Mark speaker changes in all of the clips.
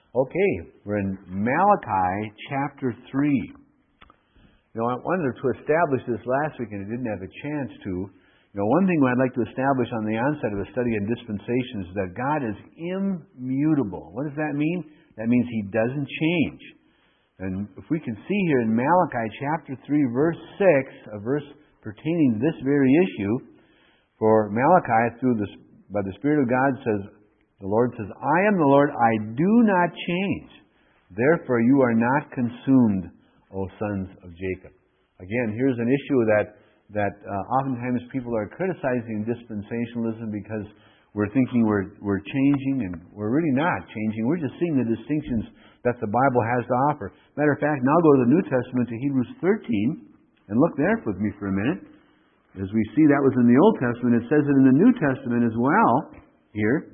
Speaker 1: Okay, we're in Malachi chapter 3. I wanted to establish this last week and I didn't have a chance to. One thing I'd like to establish on the onset of a study in dispensations is that God is immutable. What does that mean? That means He doesn't change. And if we can see here in Malachi chapter 3, verse 6, a verse pertaining to this very issue, for Malachi, by the Spirit of God, the Lord says, I am the Lord, I do not change. Therefore you are not consumed, O sons of Jacob. Again, here's an issue that oftentimes people are criticizing dispensationalism because we're thinking we're changing, and we're really not changing. We're just seeing the distinctions that the Bible has to offer. Matter of fact, now go to the New Testament to Hebrews 13, and look there with me for a minute. As we see that was in the Old Testament, it says it in the New Testament as well here.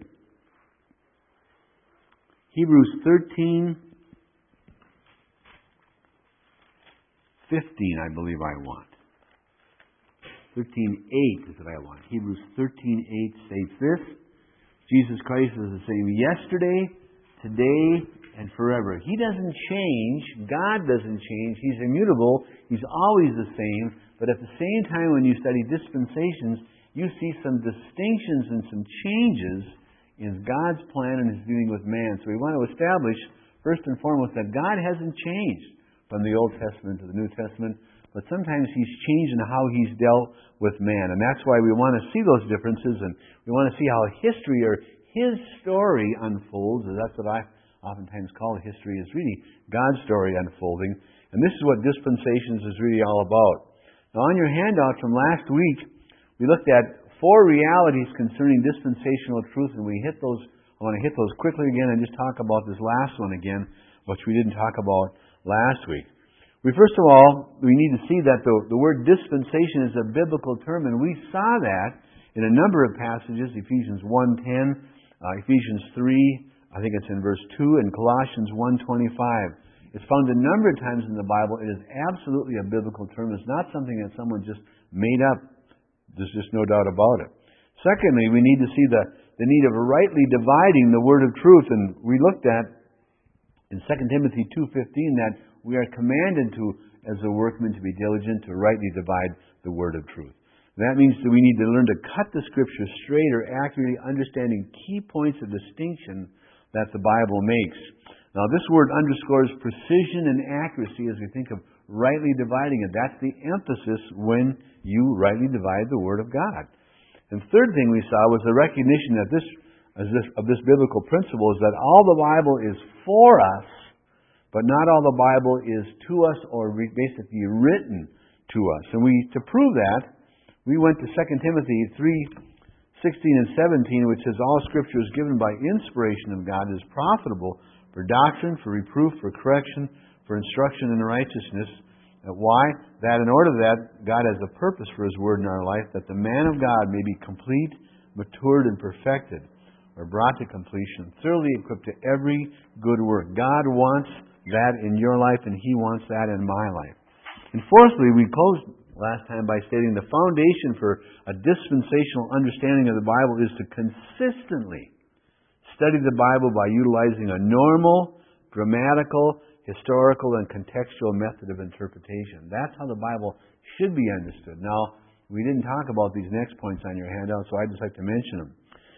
Speaker 1: Hebrews 13, 15, I believe I want. 13:8 is what I want. Hebrews 13:8 states this: Jesus Christ is the same yesterday, today, and forever. He doesn't change. God doesn't change. He's immutable. He's always the same. But at the same time, when you study dispensations, you see some distinctions and some changes in God's plan and His dealing with man. So we want to establish, first and foremost, that God hasn't changed from the Old Testament to the New Testament, but sometimes He's changed in how He's dealt with man. And that's why we want to see those differences, and we want to see how history, or His story, unfolds. And that's what I oftentimes call history, is really God's story unfolding. And this is what dispensations is really all about. Now, on your handout from last week, we looked at 4 realities concerning dispensational truth, and we hit those. I want to hit those quickly again and just talk about this last one again, which we didn't talk about last week. First of all, we need to see that the word dispensation is a biblical term, and we saw that in a number of passages: Ephesians 1:10, Ephesians 3, I think it's in verse 2, and Colossians 1:25. It's found a number of times in the Bible. It is absolutely a biblical term. It's not something that someone just made up. There's just no doubt about it. Secondly, we need to see the need of rightly dividing the word of truth. And we looked at in 2 Timothy 2:15 that we are commanded to, as a workman, to be diligent to rightly divide the word of truth. That means that we need to learn to cut the Scripture straight, or accurately understanding key points of distinction that the Bible makes. Now, this word underscores precision and accuracy as we think of rightly dividing it. That's the emphasis when you rightly divide the Word of God. And third thing we saw was the recognition that of this biblical principle is that all the Bible is for us, but not all the Bible is to us, or basically written to us. And to prove that, we went to 2 Timothy 3:16 and 17, which says, all Scripture is given by inspiration of God, is profitable for doctrine, for reproof, for correction, for instruction in righteousness. Why? That in order that God has a purpose for His Word in our life, that the man of God may be complete, matured, and perfected, or brought to completion, thoroughly equipped to every good work. God wants that in your life, and He wants that in my life. And fourthly, we closed last time by stating the foundation for a dispensational understanding of the Bible is to consistently study the Bible by utilizing a normal, grammatical, historical, and contextual method of interpretation. That's how the Bible should be understood. Now, we didn't talk about these next points on your handout, so I'd just like to mention them.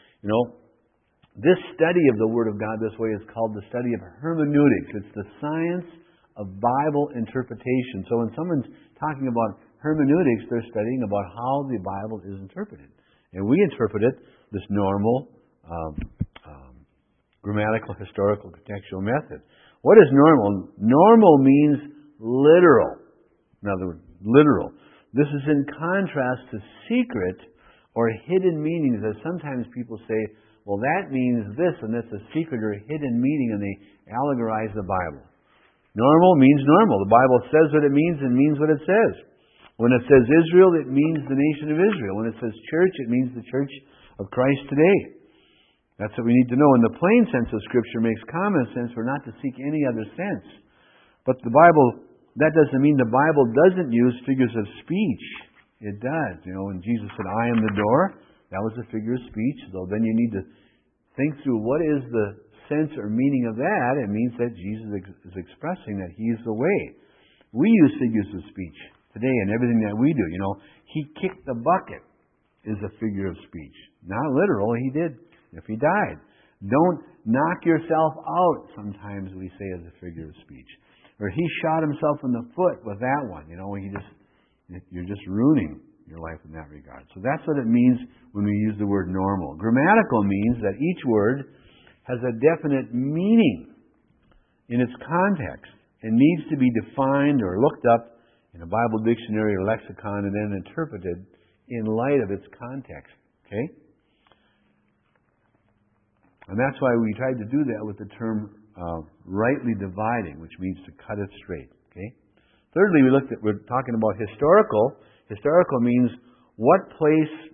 Speaker 1: This study of the Word of God this way is called the study of hermeneutics. It's the science of Bible interpretation. So when someone's talking about hermeneutics, they're studying about how the Bible is interpreted. And we interpret it this normal, grammatical, historical, contextual method. What is normal? Normal means literal. In other words, literal. This is in contrast to secret or hidden meanings, as sometimes people say, well, that means this, and that's a secret or a hidden meaning, and they allegorize the Bible. Normal means normal. The Bible says what it means and means what it says. When it says Israel, it means the nation of Israel. When it says church, it means the church of Christ today. That's what we need to know. And the plain sense of Scripture makes common sense. We're not to seek any other sense. But the Bible, that doesn't mean the Bible doesn't use figures of speech. It does. When Jesus said, I am the door, that was a figure of speech. So then you need to think through what is the sense or meaning of that, it means that Jesus is expressing that He is the way. We use figures of speech today in everything that we do. He kicked the bucket is a figure of speech. Not literal, He did if He died. Don't knock yourself out, sometimes we say as a figure of speech. Or He shot Himself in the foot with that one. You're just ruining your life in that regard. So that's what it means when we use the word normal. Grammatical means that each word has a definite meaning in its context and needs to be defined or looked up in a Bible dictionary or lexicon and then interpreted in light of its context. Okay? And that's why we tried to do that with the term rightly dividing, which means to cut it straight. Okay? Thirdly, we're talking about historical. Historical means what place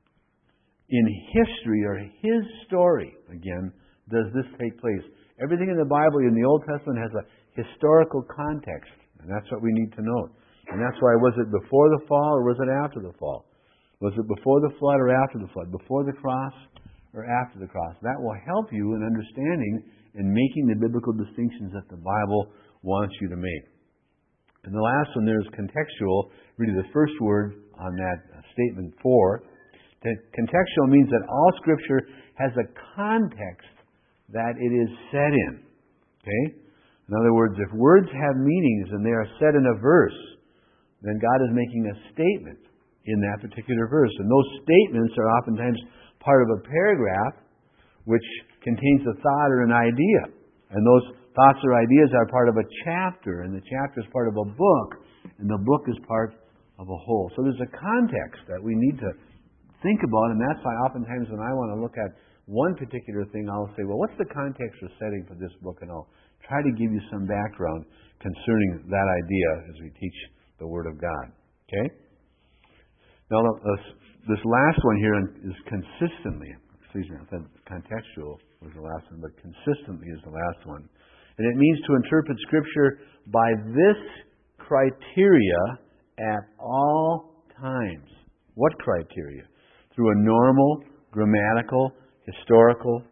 Speaker 1: in history or His story, again, does this take place? Everything in the Bible, in the Old Testament, has a historical context. And that's what we need to know. And that's why, was it before the fall or was it after the fall? Was it before the flood or after the flood? Before the cross or after the cross? That will help you in understanding and making the biblical distinctions that the Bible wants you to make. And the last one there is contextual, really the first word on that statement 4. Contextual means that all Scripture has a context that it is set in. Okay? In other words, if words have meanings and they are set in a verse, then God is making a statement in that particular verse. And those statements are oftentimes part of a paragraph which contains a thought or an idea. And those thoughts or ideas are part of a chapter, and the chapter is part of a book, and the book is part of a whole. So there's a context that we need to think about, and that's why oftentimes when I want to look at one particular thing, I'll say, well, what's the context or setting for this book? And I'll try to give you some background concerning that idea as we teach the Word of God. Okay? Now, this last one here is consistently. I said contextual was the last one, but consistently is the last one. And it means to interpret Scripture by this criteria at all times. What criteria? Through a normal, grammatical, historical,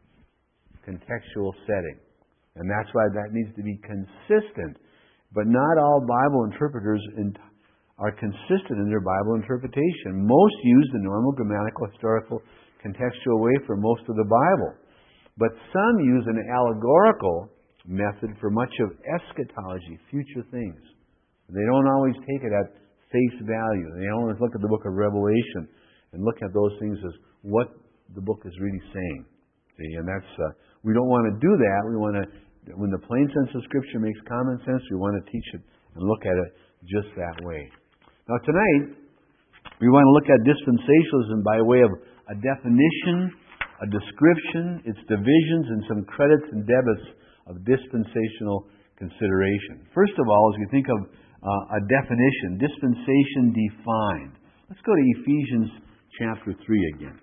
Speaker 1: contextual setting. And that's why that needs to be consistent. But not all Bible interpreters are consistent in their Bible interpretation. Most use the normal, grammatical, historical, contextual way for most of the Bible. But some use an allegorical method for much of eschatology, future things. They don't always take it at face value. They always look at the book of Revelation and look at those things as what the book is really saying. See, and that's we don't want to do that. We want to, when the plain sense of Scripture makes common sense, we want to teach it and look at it just that way. Now tonight, we want to look at dispensationalism by way of a definition, a description, its divisions, and some credits and debits of dispensational consideration. First of all, as we think of a definition, dispensation defined. Let's go to Ephesians chapter 3 again.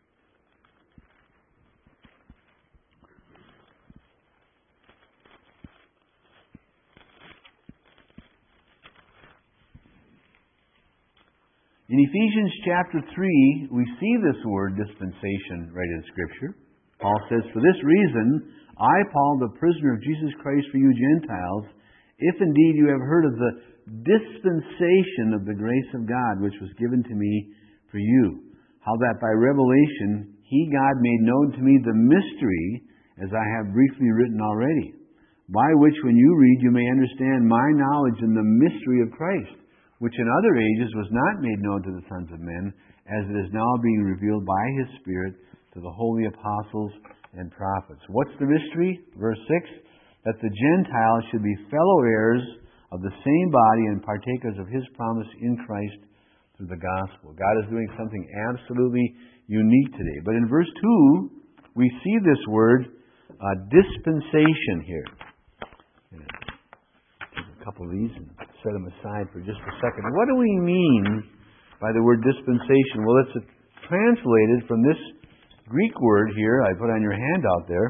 Speaker 1: In Ephesians chapter 3, we see this word dispensation right in Scripture. Paul says, "For this reason, I, Paul, the prisoner of Jesus Christ for you Gentiles, if indeed you have heard of the dispensation of the grace of God, which was given to me for you, how that by revelation He, God, made known to me the mystery, as I have briefly written already, by which when you read you may understand my knowledge in the mystery of Christ, which in other ages was not made known to the sons of men, as it is now being revealed by His Spirit to the holy apostles and prophets." What's the mystery? Verse 6, that the Gentiles should be fellow heirs of the same body and partakers of His promise in Christ through the gospel. God is doing something absolutely unique today. But in verse 2, we see this word dispensation here. Take a couple of these and set them aside for just a second. What do we mean by the word dispensation? Well, it's translated from this Greek word here, I put on your handout there,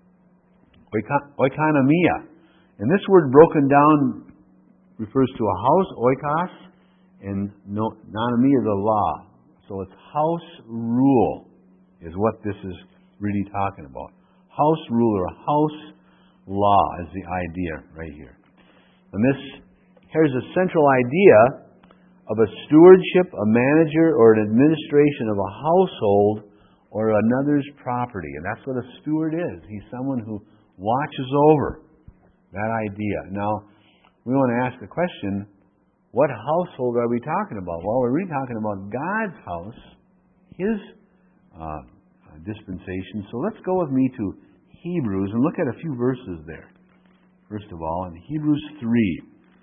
Speaker 1: oikonomia. And this word broken down refers to a house, oikos, and nonomia, the law. So it's house rule is what this is really talking about. House rule or house law is the idea right here. And here's a central idea of a stewardship, a manager, or an administration of a household or another's property. And that's what a steward is. He's someone who watches over that idea. Now, we want to ask the question, what household are we talking about? Well, we're really talking about God's house, His dispensation. So let's go with me to Hebrews and look at a few verses there. First of all, in Hebrews 3.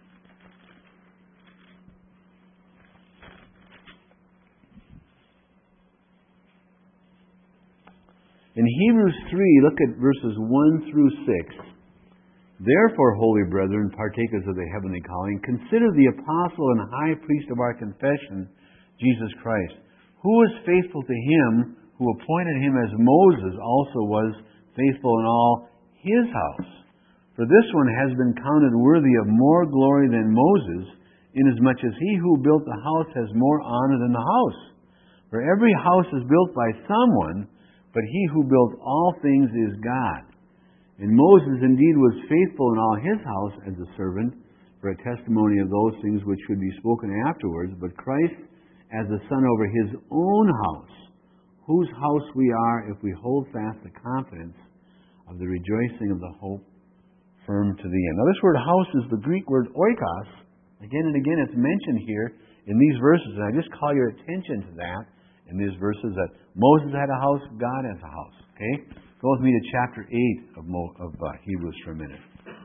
Speaker 1: In Hebrews 3, look at verses 1 through 6. Therefore, holy brethren, partakers of the heavenly calling, consider the apostle and high priest of our confession, Jesus Christ, who was faithful to Him who appointed him as Moses also was faithful in all his house. For this one has been counted worthy of more glory than Moses, inasmuch as he who built the house has more honor than the house. For every house is built by someone, but he who built all things is God. And Moses indeed was faithful in all his house as a servant, for a testimony of those things which should be spoken afterwards, but Christ as the Son over his own house, whose house we are if we hold fast the confidence of the rejoicing of the hope firm to the end. Now this word house is the Greek word oikos. Again and again it's mentioned here in these verses, and I just call your attention to that in these verses, that Moses had a house, God has a house. Okay? Go with me to chapter 8 of Hebrews for a minute.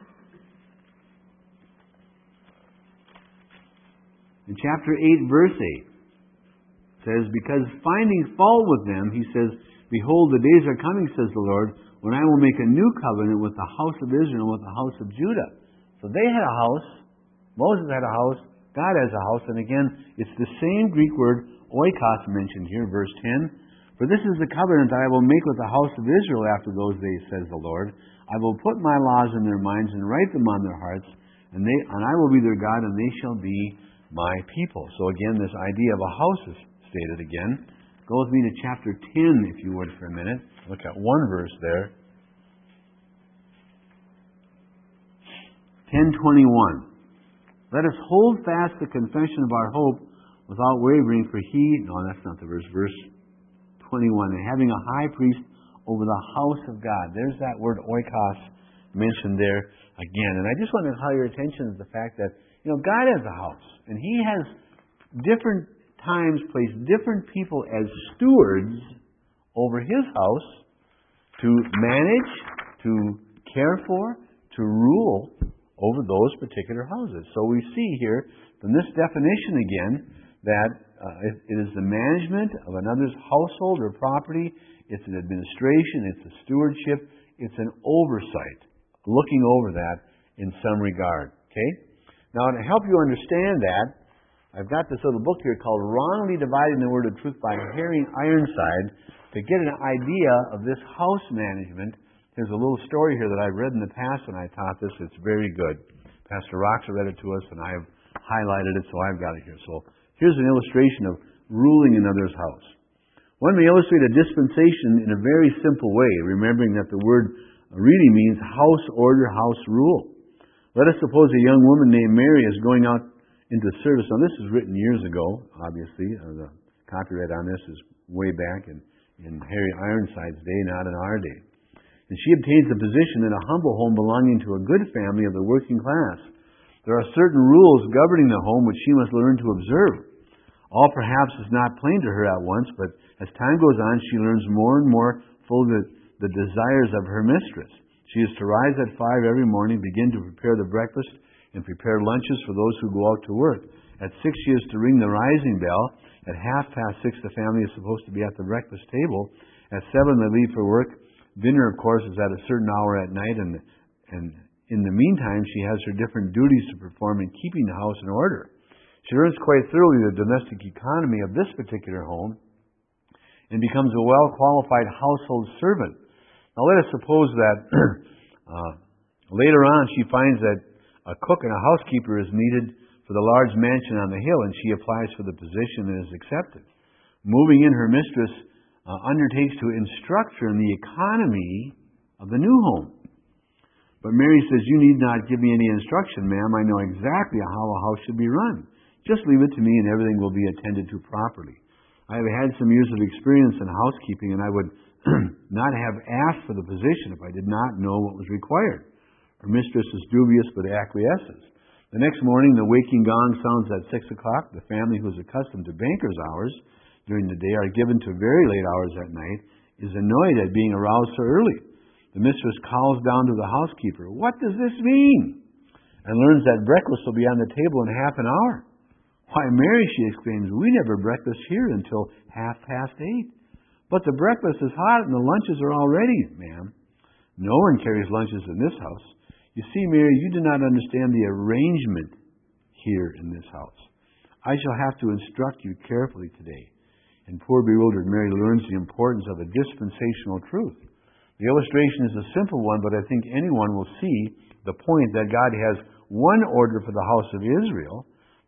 Speaker 1: In chapter 8, verse 8, it says, because finding fault with them, he says, behold, the days are coming, says the Lord, when I will make a new covenant with the house of Israel and with the house of Judah. So they had a house, Moses had a house, God has a house, and again, it's the same Greek word, oikos, mentioned here, verse 10. For this is the covenant that I will make with the house of Israel after those days, says the Lord. I will put my laws in their minds and write them on their hearts, and I will be their God, and they shall be my people. So again, this idea of a house is stated again. Go with me to chapter 10, if you would, for a minute. Look at one verse there. 10:21. Let us hold fast the confession of our hope without wavering, for he... No, that's not the verse. Verse 21. And having a high priest over the house of God. There's that word oikos mentioned there again. And I just want to call your attention to the fact that, God has a house. And He has different times placed different people as stewards over His house to manage, to care for, to rule over those particular houses. So we see here from this definition again that it is the management of another's household or property. It's an administration. It's a stewardship. It's an oversight, looking over that in some regard. Okay? Now, to help you understand that, I've got this little book here called Wrongly Dividing the Word of Truth by Harry Ironside to get an idea of this house management. There's a little story here that I've read in the past when I taught this. It's very good. Pastor Roxa read it to us, and I've highlighted it, so I've got it here. So here's an illustration of ruling another's house. One may illustrate a dispensation in a very simple way, remembering that the word really means house order, house rule. Let us suppose a young woman named Mary is going out into service. Now this is written years ago, obviously. The copyright on this is way back in Harry Ironside's day, not in our day. And she obtains a position in a humble home belonging to a good family of the working class. There are certain rules governing the home which she must learn to observe. All perhaps is not plain to her at once, but as time goes on, she learns more and more full of the desires of her mistress. She is to rise at 5 every morning, begin to prepare the breakfast, and prepare lunches for those who go out to work. At 6, she is to ring the rising bell. At 6:30, the family is supposed to be at the breakfast table. At 7, they leave for work. Dinner, of course, is at a certain hour at night, and in the meantime, she has her different duties to perform in keeping the house in order. She learns quite thoroughly the domestic economy of this particular home and becomes a well-qualified household servant. Now let us suppose that later on she finds that a cook and a housekeeper is needed for the large mansion on the hill, and she applies for the position and is accepted. Moving in, her mistress undertakes to instruct her in the economy of the new home. But Mary says, "You need not give me any instruction, ma'am. I know exactly how a house should be run. Just leave it to me and everything will be attended to properly. I have had some years of experience in housekeeping and I would not have asked for the position if I did not know what was required." Her mistress is dubious but acquiesces. The next morning, the waking gong sounds at 6 o'clock. The family, who is accustomed to banker's hours during the day, are given to very late hours at night, is annoyed at being aroused so early. The mistress calls down to the housekeeper, "What does this mean?" and learns that breakfast will be on the table in half an hour. "Why, Mary," she exclaims, "we never breakfast here until 8:30. But the breakfast is hot and the lunches are all ready, ma'am." "No one carries lunches in this house. You see, Mary, you do not understand the arrangement here in this house. I shall have to instruct you carefully today." And poor bewildered Mary learns the importance of a dispensational truth. The illustration is a simple one, but I think anyone will see the point that God has one order for the house of Israel,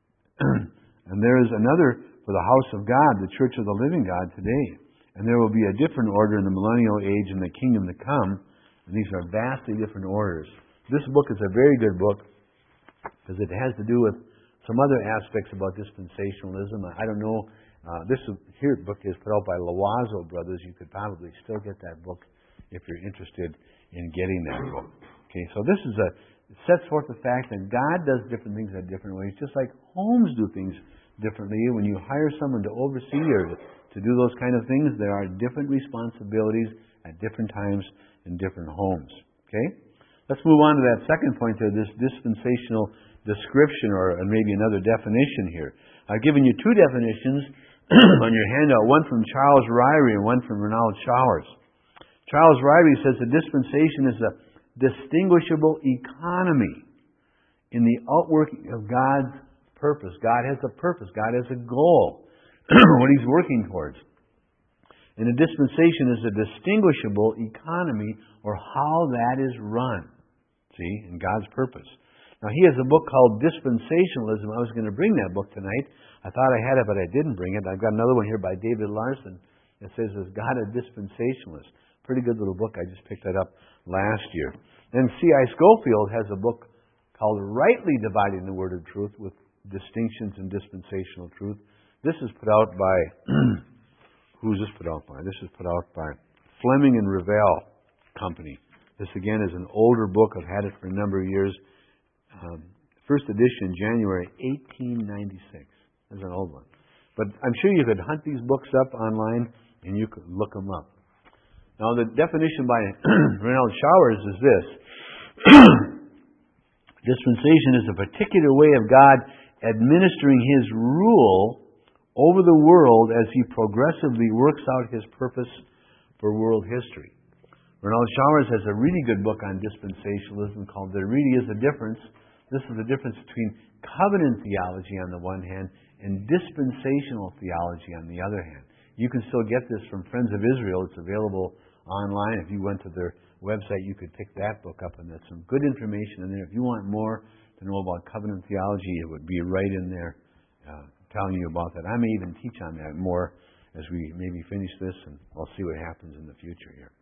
Speaker 1: and there is another for the house of God, the church of the living God today. And there will be a different order in the millennial age and the kingdom to come, and these are vastly different orders. This book is a very good book because it has to do with some other aspects about dispensationalism. I don't know, this book is put out by Loazo Brothers. You could probably still get that book if you're interested in getting that book. Okay, so this is it sets forth the fact that God does different things in different ways, just like homes do things differently. When you hire someone to oversee or to do those kind of things, there are different responsibilities at different times in different homes. Okay? Let's move on to that second point there, this dispensational description, or maybe another definition here. I've given you two definitions on your handout, one from Charles Ryrie and one from Renald Showers. Charles Ryrie says the dispensation is a distinguishable economy in the outworking of God's purpose. God has a purpose. God has a goal, what He's working towards. And a dispensation is a distinguishable economy, or how that is run. See, in God's purpose. Now, he has a book called Dispensationalism. I was going to bring that book tonight. I thought I had it, but I didn't bring it. I've got another one here by David Larson that says, "Is God a dispensationalist?" Pretty good little book. I just picked that up last year. Then C.I. Scofield has a book called Rightly Dividing the Word of Truth, with distinctions in dispensational truth. This is put out by, who's this put out by? This is put out by Fleming and Revell Company. This, again, is an older book. I've had it for a number of years. First edition, January 1896. That's an old one. But I'm sure you could hunt these books up online and you could look them up. Now, the definition by Renald Showers is this. Dispensation is a particular way of God administering His rule over the world as He progressively works out His purpose for world history. Renald Showers has a really good book on dispensationalism called "There Really Is a Difference." This is the difference between covenant theology on the one hand and dispensational theology on the other hand. You can still get this from Friends of Israel. It's available online. If you went to their website, you could pick that book up, and there's some good information in there. If you want more to know about covenant theology, it would be right in there telling you about that. I may even teach on that more as we maybe finish this, and we'll see what happens in the future here.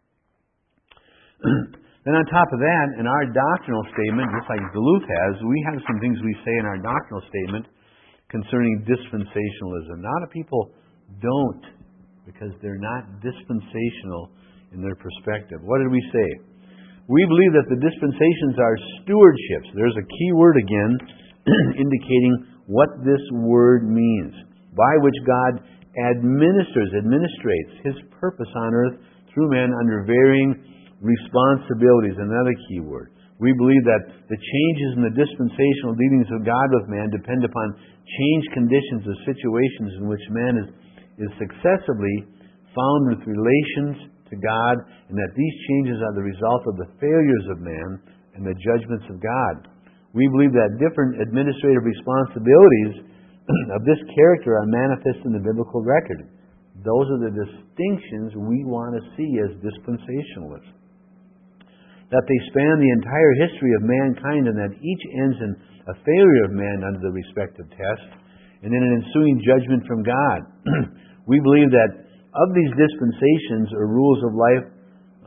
Speaker 1: Then on top of that, in our doctrinal statement, just like Duluth has, we have some things we say in our doctrinal statement concerning dispensationalism. A lot of people don't, because they're not dispensational in their perspective. What did we say? We believe that the dispensations are stewardships. There's a key word again indicating what this word means. By which God administrates His purpose on earth through men under varying responsibilities. Another key word. We believe that the changes in the dispensational dealings of God with man depend upon changed conditions of situations in which man is successively found with relations to God, and that these changes are the result of the failures of man and the judgments of God. We believe that different administrative responsibilities of this character are manifest in the biblical record. Those are the distinctions we want to see as dispensationalists. That they span the entire history of mankind, and that each ends in a failure of man under the respective test, and in an ensuing judgment from God. We believe that of these dispensations or rules of life,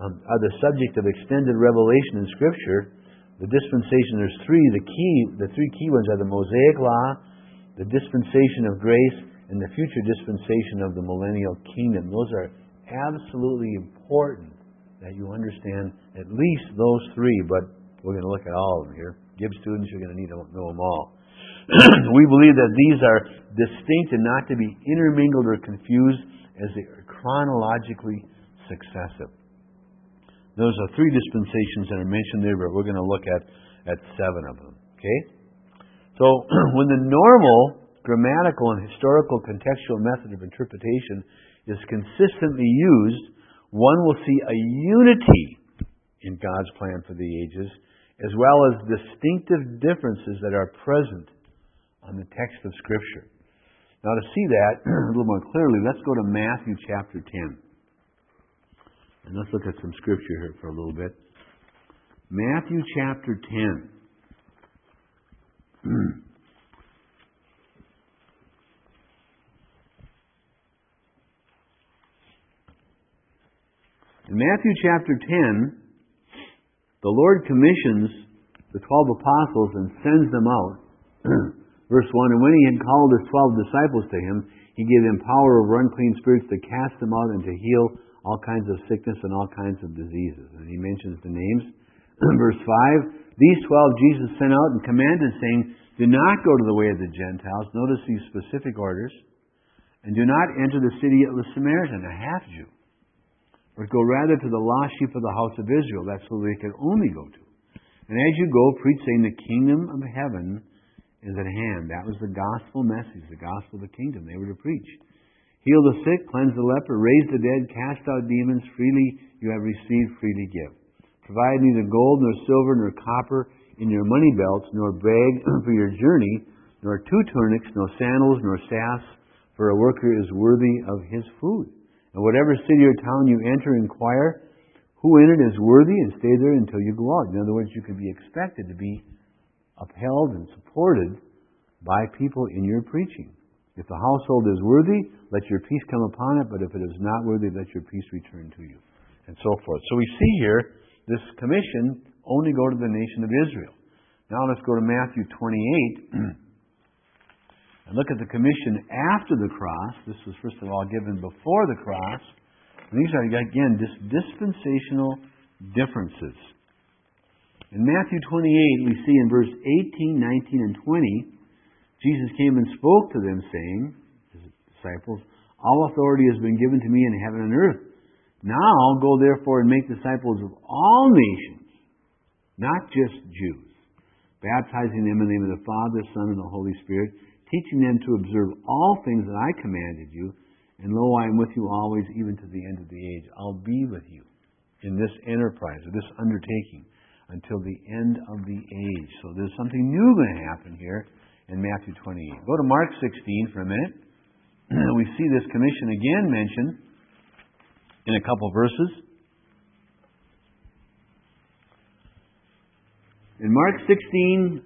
Speaker 1: are the subject of extended revelation in Scripture. The dispensation, there's three. The three key ones are the Mosaic Law, the dispensation of grace, and the future dispensation of the millennial kingdom. Those are absolutely important that you understand at least those three, but we're going to look at all of them here. Gibbs students, you're going to need to know them all. We believe that these are distinct and not to be intermingled or confused as they are chronologically successive. Those are three dispensations that are mentioned there, but we're going to look at 7 of them. Okay? So, when the normal grammatical and historical contextual method of interpretation is consistently used, one will see a unity in God's plan for the ages, as well as distinctive differences that are present on the text of Scripture. Now, to see that a little more clearly, let's go to Matthew chapter 10. And let's look at some Scripture here for a little bit. Matthew chapter 10. In Matthew chapter 10, the Lord commissions the 12 apostles and sends them out. Verse 1, and when he had called his 12 disciples to him, he gave them power over unclean spirits to cast them out and to heal all kinds of sickness and all kinds of diseases. And he mentions the names. Verse 5, these 12 Jesus sent out and commanded, saying, do not go to the way of the Gentiles. Notice these specific orders. And do not enter the city of the Samaritan, a half-Jew, but go rather to the lost sheep of the house of Israel. That's who they could only go to. And as you go, preach, saying, the kingdom of heaven is at hand. That was the gospel message, the gospel of the kingdom they were to preach. Heal the sick, cleanse the leper, raise the dead, cast out demons. Freely you have received, freely give. Provide neither gold nor silver nor copper in your money belts, nor bag for your journey, nor 2 tunics, nor sandals, nor staffs, for a worker is worthy of his food. And whatever city or town you enter, inquire who in it is worthy, and stay there until you go out. In other words, you can be expected to be upheld and supported by people in your preaching. If the household is worthy, let your peace come upon it, but if it is not worthy, let your peace return to you. And so forth. So we see here, this commission, only go to the nation of Israel. Now let's go to Matthew 28, and look at the commission after the cross. This was first of all given before the cross. And these are, again, dispensational differences. In Matthew 28, we see in verse 18, 19, and 20, Jesus came and spoke to them, saying, his disciples, all authority has been given to me in heaven and earth. Now go therefore and make disciples of all nations, not just Jews, baptizing them in the name of the Father, Son, and the Holy Spirit, teaching them to observe all things that I commanded you, and lo, I am with you always, even to the end of the age. I'll be with you in this enterprise, or this undertaking, until the end of the age. So there's something new going to happen here in Matthew 28. Go to Mark 16 for a minute. We see this commission again mentioned in a couple verses. In Mark 16,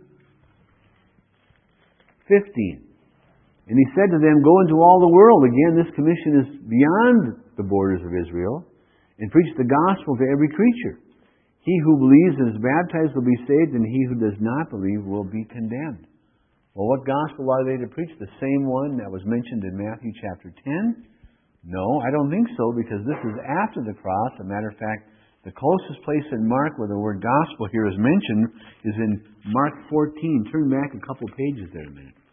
Speaker 1: 15. And he said to them, go into all the world. Again, this commission is beyond the borders of Israel. And preach the gospel to every creature. He who believes and is baptized will be saved, and he who does not believe will be condemned. Well, what gospel are they to preach? The same one that was mentioned in Matthew chapter 10? No, I don't think so, because this is after the cross. As a matter of fact, the closest place in Mark where the word gospel here is mentioned is in Mark 14. Turn back a couple pages there a minute.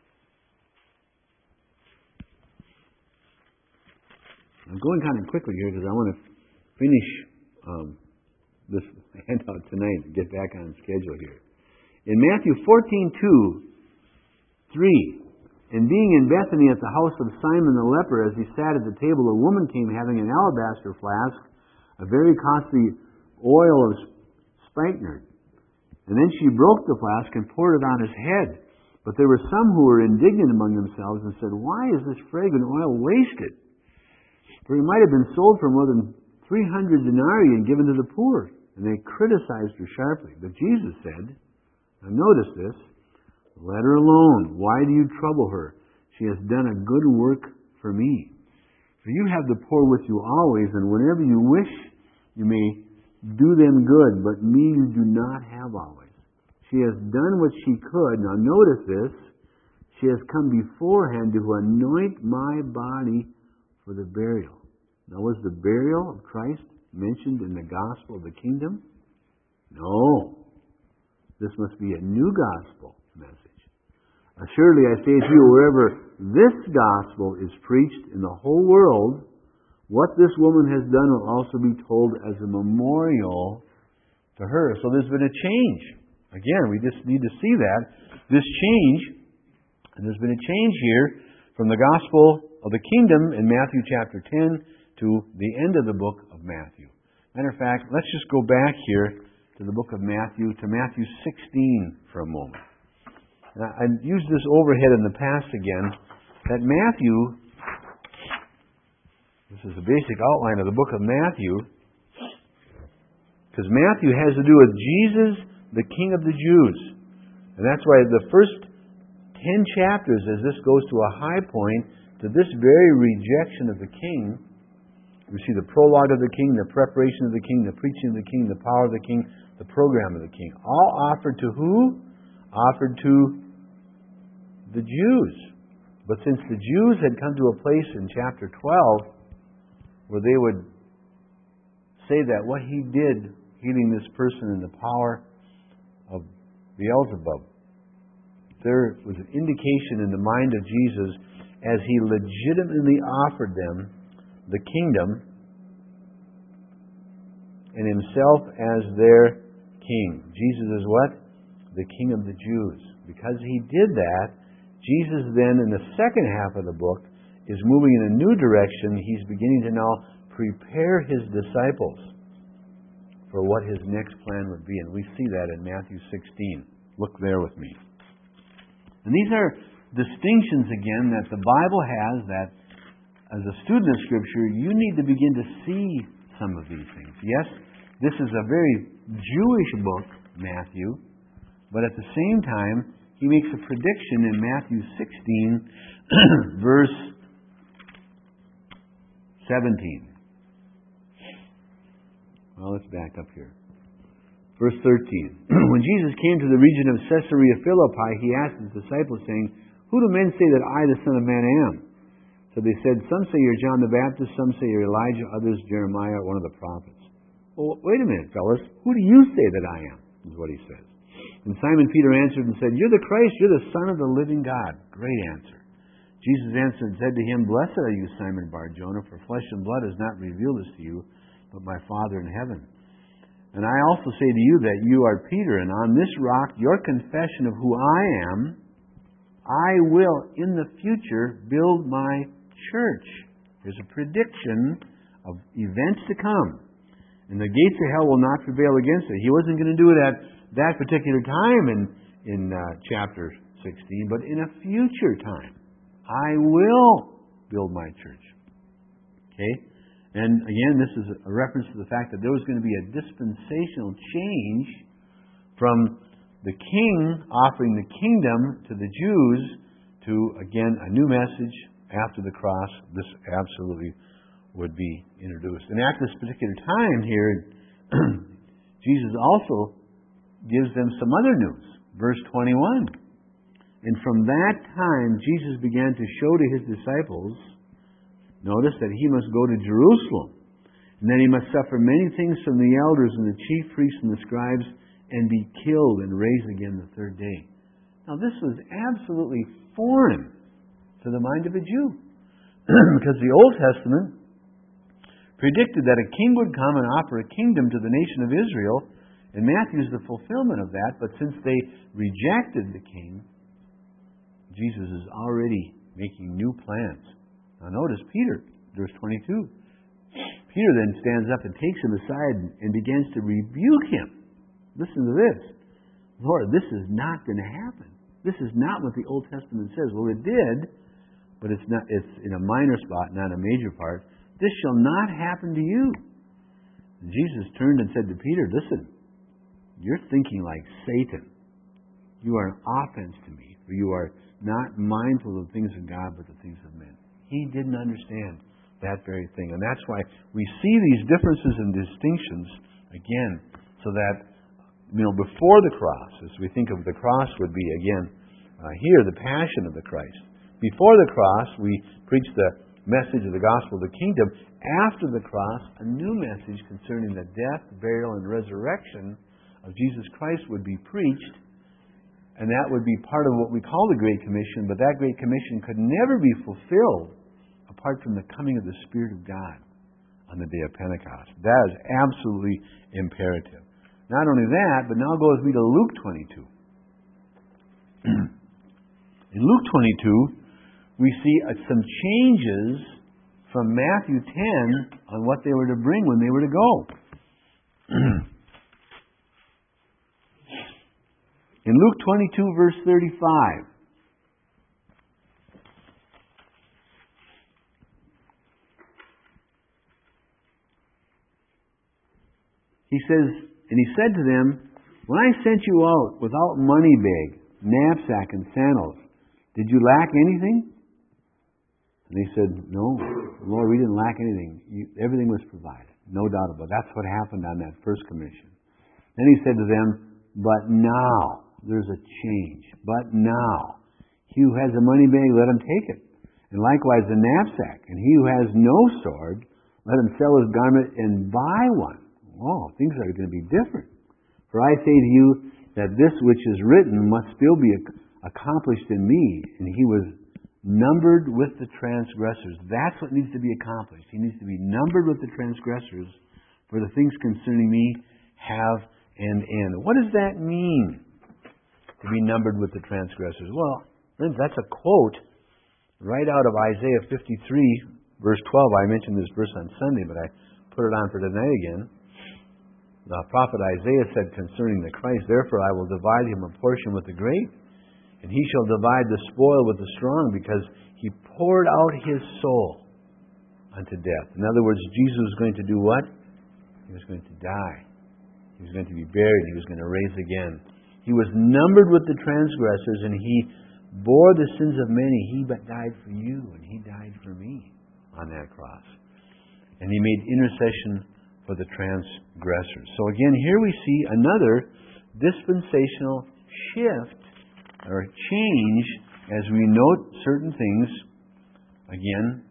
Speaker 1: I'm going kind of quickly here because I want to finish this handout tonight and get back on schedule here. In Matthew 14:2, 3, and being in Bethany at the house of Simon the leper, as he sat at the table, a woman came having an alabaster flask, a very costly oil of spikenard. And then she broke the flask and poured it on his head. But there were some who were indignant among themselves and said, why is this fragrant oil wasted? For it might have been sold for more than 300 denarii and given to the poor. And they criticized her sharply. But Jesus said, now notice this, let her alone. Why do you trouble her? She has done a good work for me. For you have the poor with you always, and whenever you wish, You may do them good, but me you do not have always. She has done what she could. Now notice this. She has come beforehand to anoint my body for the burial. Now was the burial of Christ mentioned in the gospel of the kingdom? No. This must be a new gospel message. Assuredly I say to you, wherever this gospel is preached in the whole world, what this woman has done will also be told as a memorial to her. So there's been a change. Again, we just need to see that. This change, and there's been a change here from the gospel of the kingdom in Matthew chapter 10 to the end of the book of Matthew. Matter of fact, let's just go back here to the book of Matthew, to Matthew 16 for a moment. And I've used this overhead in the past again, that Matthew, this is a basic outline of the book of Matthew, because Matthew has to do with Jesus, the King of the Jews. And that's why the first 10 chapters, as this goes to a high point, to this very rejection of the King, we see the prologue of the King, the preparation of the King, the preaching of the King, the power of the King, the program of the King. All offered to who? Offered to the Jews. But since the Jews had come to a place in chapter 12 where they would say that what he did, healing this person in the power of Beelzebub, there was an indication in the mind of Jesus as he legitimately offered them the kingdom and himself as their king. Jesus is what? The King of the Jews. Because he did that, Jesus then in the second half of the book is moving in a new direction. He's beginning to now prepare his disciples for what his next plan would be. And we see that in Matthew 16. Look there with me. And these are distinctions, again, that the Bible has, that as a student of Scripture, you need to begin to see some of these things. Yes, this is a very Jewish book, Matthew, but at the same time, he makes a prediction in Matthew 16, verse 17. Well, let's back up here. Verse 13. When Jesus came to the region of Caesarea Philippi, he asked his disciples, saying, "Who do men say that I, the Son of Man, am?" So they said, "Some say you're John the Baptist, some say you're Elijah, others Jeremiah, one of the prophets." Well, wait a minute, fellas. Who do you say that I am? Is what he says. And Simon Peter answered and said, "You're the Christ, you're the Son of the living God." Great answer. Jesus answered and said to him, "Blessed are you, Simon Bar-Jonah, for flesh and blood has not revealed this to you, but my Father in heaven. And I also say to you that you are Peter, and on this rock, your confession of who I am, I will in the future build my church." There's a prediction of events to come. And the gates of hell will not prevail against it. He wasn't going to do it at that particular time in chapter 16, but in a future time. I will build my church. Okay? And again, this is a reference to the fact that there was going to be a dispensational change from the king offering the kingdom to the Jews to, again, a new message after the cross. This absolutely would be introduced. And at this particular time here, Jesus also gives them some other news. Verse 21. And from that time, Jesus began to show to his disciples, notice that he must go to Jerusalem, and that he must suffer many things from the elders and the chief priests and the scribes, and be killed and raised again the third day. Now this was absolutely foreign to the mind of a Jew, because the Old Testament predicted that a king would come and offer a kingdom to the nation of Israel, and Matthew is the fulfillment of that. But since they rejected the king, Jesus is already making new plans. Now notice Peter, verse 22. Peter then stands up and takes him aside and begins to rebuke him. Listen to this. "Lord, this is not going to happen. This is not what the Old Testament says." Well, it did, but it's not. It's in a minor spot, not a major part. "This shall not happen to you." And Jesus turned and said to Peter, "Listen, you're thinking like Satan. You are an offense to me, for you are not mindful of the things of God, but the things of men." He didn't understand That very thing. And that's why we see these differences and distinctions, again, so that, before the cross, as we think of the cross would be, again, here, the passion of the Christ. Before the cross, we preach the message of the gospel of the kingdom. After the cross, a new message concerning the death, burial, and resurrection of Jesus Christ would be preached. And that would be part of what we call the Great Commission, but that Great Commission could never be fulfilled apart from the coming of the Spirit of God on the day of Pentecost. That is absolutely imperative. Not only that, but now go with me to Luke 22. In Luke 22, we see some changes from Matthew 10 on what they were to bring when they were to go. In Luke 22, verse 35, he says, and he said to them, "When I sent you out without money bag, knapsack, and sandals, did you lack anything?" And they said, "No, Lord, we didn't lack anything. Everything was provided. No doubt about it." That's what happened on that first commission. Then he said to them, "But now," there's a change. "But now, he who has a money bag, let him take it. And likewise the knapsack. And he who has no sword, let him sell his garment and buy one." Oh, things are going to be different. "For I say to you that this which is written must still be accomplished in me." And he was numbered with the transgressors. That's what needs to be accomplished. He needs to be numbered with the transgressors, for the things concerning me have an end. What does that mean, to be numbered with the transgressors? Well, friends, that's a quote right out of Isaiah 53, verse 12. I mentioned this verse on Sunday, but I put it on for tonight again. The prophet Isaiah said concerning the Christ, "Therefore I will divide him a portion with the great, and he shall divide the spoil with the strong, because he poured out his soul unto death." In other words, Jesus was going to do what? He was going to die. He was going to be buried. He was going to rise again. He was numbered with the transgressors, and he bore the sins of many. He died for you, and he died for me on that cross. And he made intercession for the transgressors. So again, here we see another dispensational shift or change as we note certain things, again,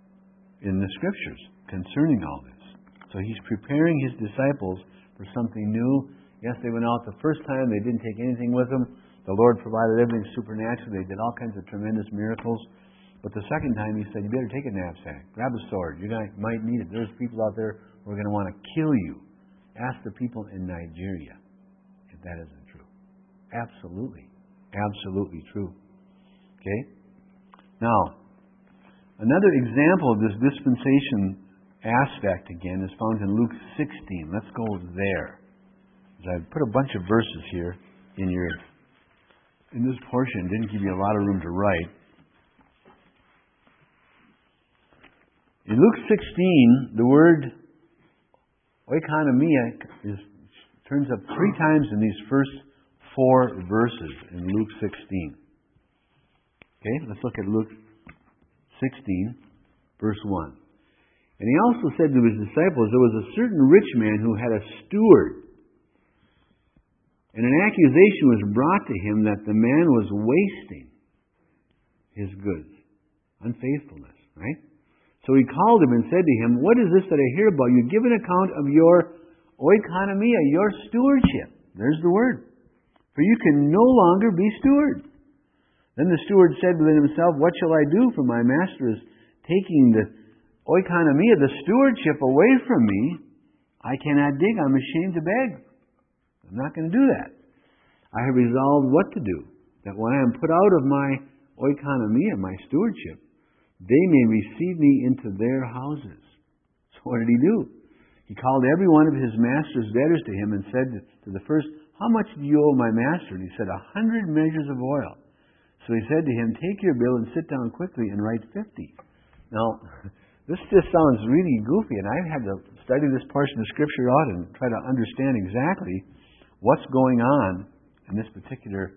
Speaker 1: in the Scriptures concerning all this. So he's preparing his disciples for something new. Yes, they went out the first time. They didn't take anything with them. The Lord provided everything supernaturally. They did all kinds of tremendous miracles. But the second time he said, "You better take a knapsack. Grab a sword. You might need it. There's people out there who are going to want to kill you. Ask the people in Nigeria if that isn't true." Absolutely. Absolutely true. Okay? Now, another example of this dispensation aspect, again, is found in Luke 16. Let's go there. I put a bunch of verses here in this portion. Didn't give you a lot of room to write. In Luke 16, the word oikonomia turns up 3 times in these first 4 verses in Luke 16. Okay, let's look at Luke 16, verse 1. "And he also said to his disciples, there was a certain rich man who had a steward. And an accusation was brought to him that the man was wasting his goods." Unfaithfulness, right? "So he called him and said to him, What is this that I hear about you? Give an account of your oikonomia, your stewardship." There's the word. "For you can no longer be steward." Then the steward said within himself, "What shall I do? For my master is taking the oikonomia, the stewardship, away from me. I cannot dig. I'm ashamed to beg. I'm not going to do that. I have resolved what to do, that when I am put out of my oikonomia, my stewardship, they may receive me into their houses." So what did he do? He called every one of his master's debtors to him and said to the first, "How much do you owe my master?" And he said, 100 measures of oil. So he said to him, "Take your bill and sit down quickly and write 50. Now, this just sounds really goofy, and I've had to study this portion of Scripture out and try to understand exactly what's going on in this particular.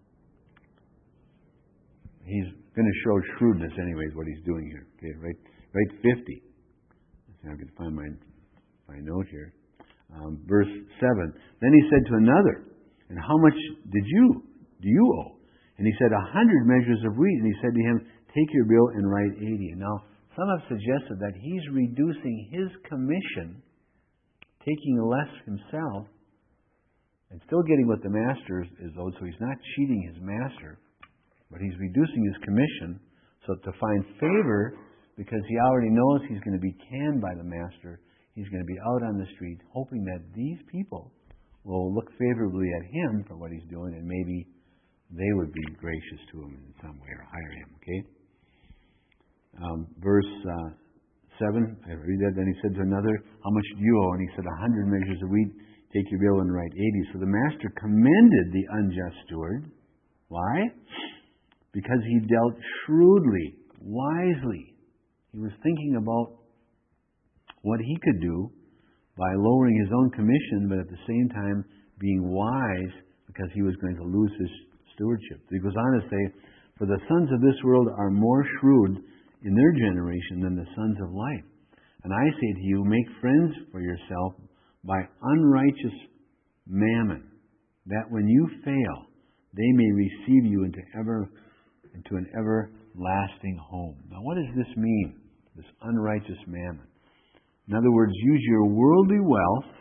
Speaker 1: He's going to show shrewdness, anyways, what he's doing here. Okay, right? right? 50. Let's see if I can find my note here. Verse 7. Then he said to another, and how much do you owe? And he said, 100 measures of wheat. And he said to him, take your bill and write 80. And now, some have suggested that he's reducing his commission, taking less himself, and still getting what the master is owed. So he's not cheating his master, but he's reducing his commission so to find favor, because he already knows he's going to be canned by the master. He's going to be out on the street hoping that these people will look favorably at him for what he's doing, and maybe they would be gracious to him in some way or hire him. Okay? Verse 7, I read that. Then he said to another, how much do you owe? And he said, 100 measures of wheat. Take your bill and write 80. So the master commended the unjust steward. Why? Because he dealt shrewdly, wisely. He was thinking about what he could do by lowering his own commission, but at the same time being wise, because he was going to lose his stewardship. So he goes on to say, for the sons of this world are more shrewd in their generation than the sons of light. And I say to you, make friends for yourself by unrighteous mammon, that when you fail, they may receive you into an everlasting home. Now what does this mean, this unrighteous mammon? In other words, use your worldly wealth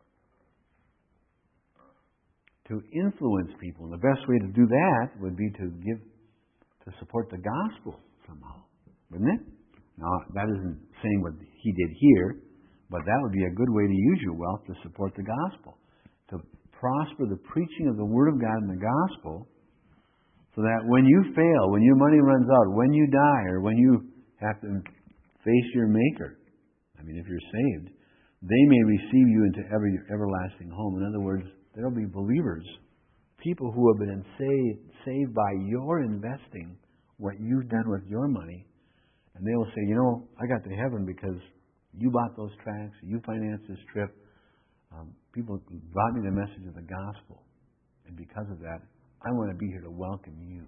Speaker 1: to influence people. And the best way to do that would be to support the gospel somehow, wouldn't it? Now, that isn't saying what he did here, but that would be a good way to use your wealth to support the gospel, to prosper the preaching of the Word of God and the gospel, so that when you fail, when your money runs out, when you die, or when you have to face your Maker, I mean, if you're saved, they may receive you into everlasting home. In other words, there will be believers, people who have been saved by your investing what you've done with your money, and they will say, I got to heaven because you bought those tracts, you financed this trip, people brought me the message of the gospel, and because of that, I want to be here to welcome you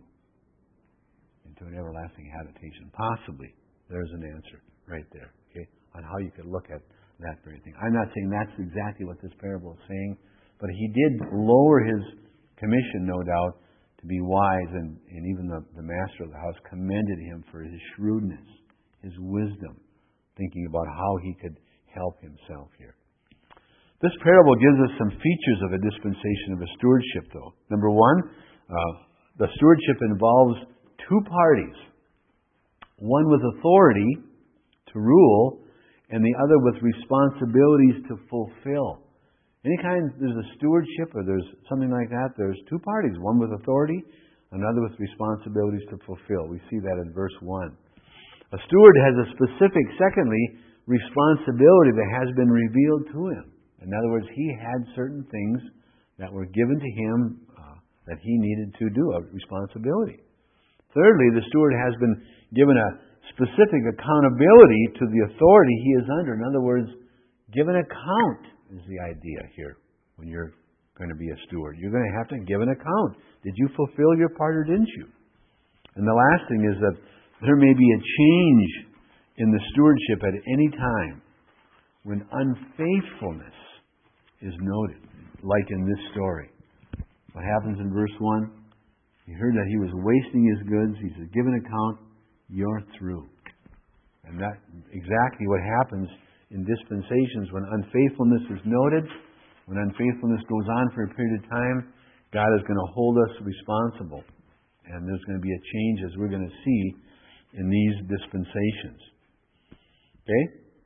Speaker 1: into an everlasting habitation. Possibly, there's an answer right there, okay, on how you could look at that very thing. I'm not saying that's exactly what this parable is saying, but he did lower his commission, no doubt, to be wise, and even the master of the house commended him for his shrewdness, his wisdom, thinking about how he could help himself here. This parable gives us some features of a dispensation of a stewardship, though. Number one, the stewardship involves two parties, one with authority to rule, and the other with responsibilities to fulfill. Anytime there's a stewardship or there's something like that, there's two parties, one with authority, another with responsibilities to fulfill. We see that in verse 1. A steward has a specific, secondly, responsibility that has been revealed to him. In other words, he had certain things that were given to him that he needed to do, a responsibility. Thirdly, the steward has been given a specific accountability to the authority he is under. In other words, give an account is the idea here when you're going to be a steward. You're going to have to give an account. Did you fulfill your part or didn't you? And the last thing is that there may be a change in the stewardship at any time when unfaithfulness is noted, like in this story. What happens in verse 1? You heard that he was wasting his goods. He said, give an account, you're through. And that's exactly what happens in dispensations when unfaithfulness is noted, when unfaithfulness goes on for a period of time. God is going to hold us responsible. And there's going to be a change, as we're going to see in these dispensations. Okay?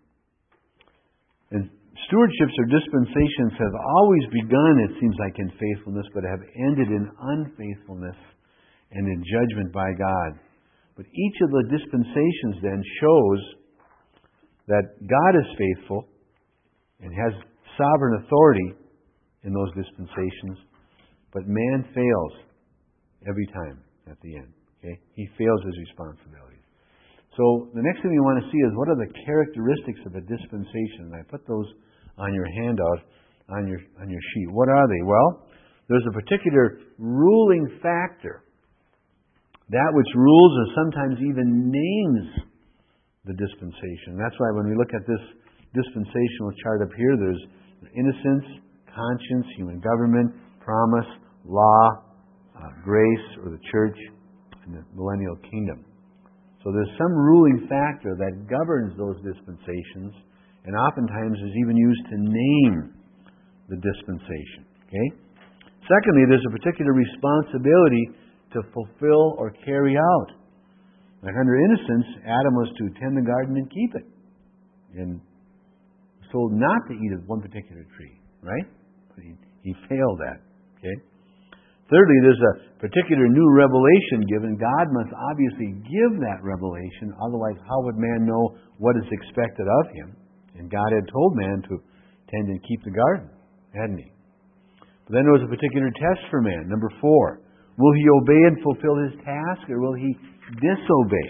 Speaker 1: And stewardships or dispensations have always begun, it seems like, in faithfulness, but have ended in unfaithfulness and in judgment by God. But each of the dispensations then shows that God is faithful and has sovereign authority in those dispensations, but man fails every time at the end. Okay? He fails his responsibilities. So the next thing we want to see is what are the characteristics of a dispensation. And I put those on your handout, on your sheet. What are they? Well, there's a particular ruling factor. That which rules or sometimes even names the dispensation. That's why when we look at this dispensational chart up here, there's innocence, conscience, human government, promise, law, grace, or the church, and the millennial kingdom. So there's some ruling factor that governs those dispensations, and oftentimes is even used to name the dispensation. Okay? Secondly, there's a particular responsibility to fulfill or carry out. Like under innocence, Adam was to tend the garden and keep it. And was told not to eat of one particular tree, right? But he failed that. Okay? Thirdly, there's a particular new revelation given. God must obviously give that revelation, otherwise how would man know what is expected of him? And God had told man to tend and keep the garden, hadn't he? But then there was a particular test for man. Number 4. Will he obey and fulfill his task, or will he disobey?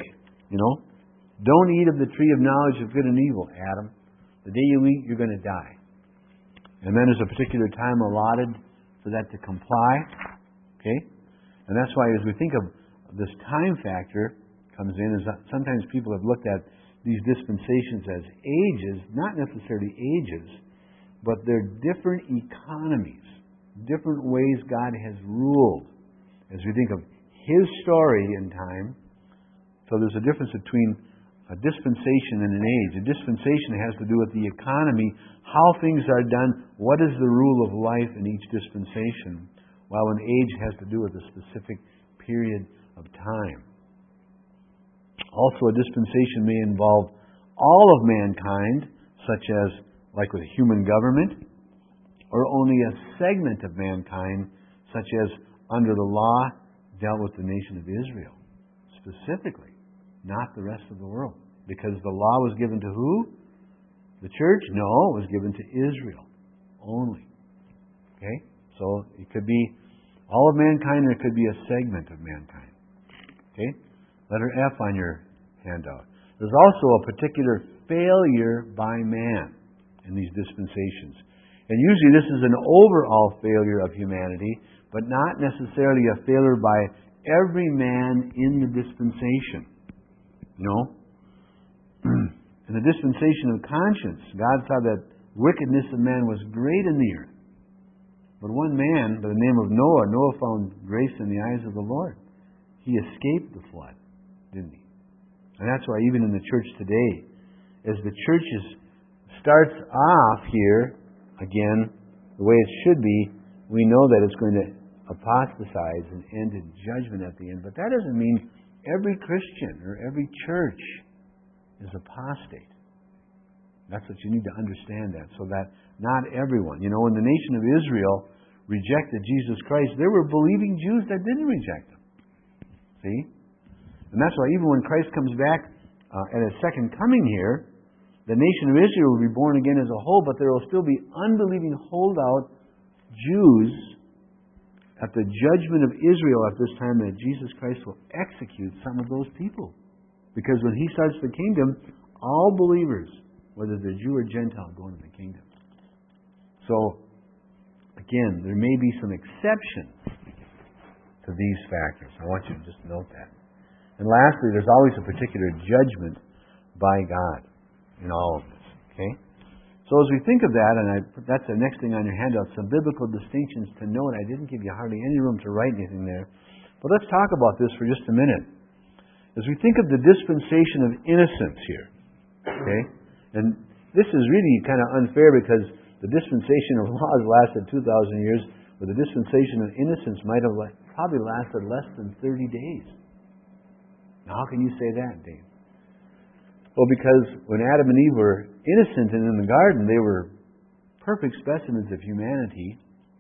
Speaker 1: Don't eat of the tree of knowledge of good and evil, Adam. The day you eat, you're going to die. And then there's a particular time allotted for that to comply. Okay? And that's why as we think of this time factor comes in, is that sometimes people have looked at these dispensations as ages, not necessarily ages, but they're different economies, different ways God has ruled. As we think of His story in time, so there's a difference between a dispensation and an age. A dispensation has to do with the economy, how things are done, what is the rule of life in each dispensation, while an age has to do with a specific period of time. Also, a dispensation may involve all of mankind, such as, like with human government, or only a segment of mankind, such as under the law dealt with the nation of Israel, specifically, not the rest of the world. Because the law was given to who? The church? No, it was given to Israel only. Okay? So it could be all of mankind, or it could be a segment of mankind. Okay? Letter F on your handout. There's also a particular failure by man in these dispensations. And usually this is an overall failure of humanity, but not necessarily a failure by every man in the dispensation. In the dispensation of conscience, God saw that wickedness of man was great in the earth. But one man, by the name of Noah found grace in the eyes of the Lord. He escaped the flood, didn't he? And that's why even in the church today, as the church starts off here, again, the way it should be, we know that it's going to apostatize and end in judgment at the end. But that doesn't mean every Christian or every church is apostate. That's what you need to understand that, so that not everyone. When the nation of Israel rejected Jesus Christ, there were believing Jews that didn't reject Him. See? And that's why even when Christ comes back at His second coming here, the nation of Israel will be born again as a whole, but there will still be unbelieving holdout Jews at the judgment of Israel at this time, that Jesus Christ will execute some of those people. Because when He starts the kingdom, all believers, whether they're Jew or Gentile, go into the kingdom. So, again, there may be some exceptions to these factors. I want you to just note that. And lastly, there's always a particular judgment by God in all of this. Okay? So as we think of that, and that's the next thing on your handout, some biblical distinctions to note. I didn't give you hardly any room to write anything there. But let's talk about this for just a minute. As we think of the dispensation of innocence here, okay? And this is really kind of unfair, because the dispensation of law has lasted 2,000 years, but the dispensation of innocence might have probably lasted less than 30 days. Now, how can you say that, Dave? Well, because when Adam and Eve were innocent and in the garden, they were perfect specimens of humanity.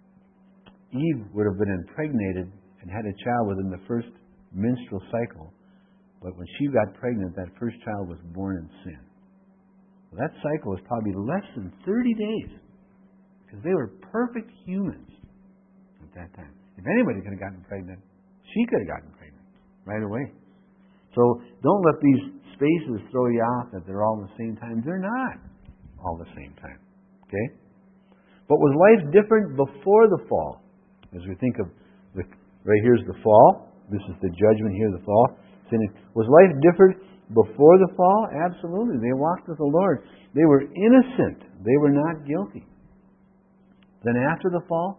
Speaker 1: Eve would have been impregnated and had a child within the first menstrual cycle. But when she got pregnant, that first child was born in sin. Well, that cycle was probably less than 30 days, because they were perfect humans at that time. If anybody could have gotten pregnant, she could have gotten pregnant right away. So don't let these spaces throw you off that they're all the same time. They're not all the same time. Okay? But was life different before the fall? As we think of, right here's the fall. This is the judgment, here the fall. Was life different before the fall? Absolutely. They walked with the Lord. They were innocent. They were not guilty. Then after the fall,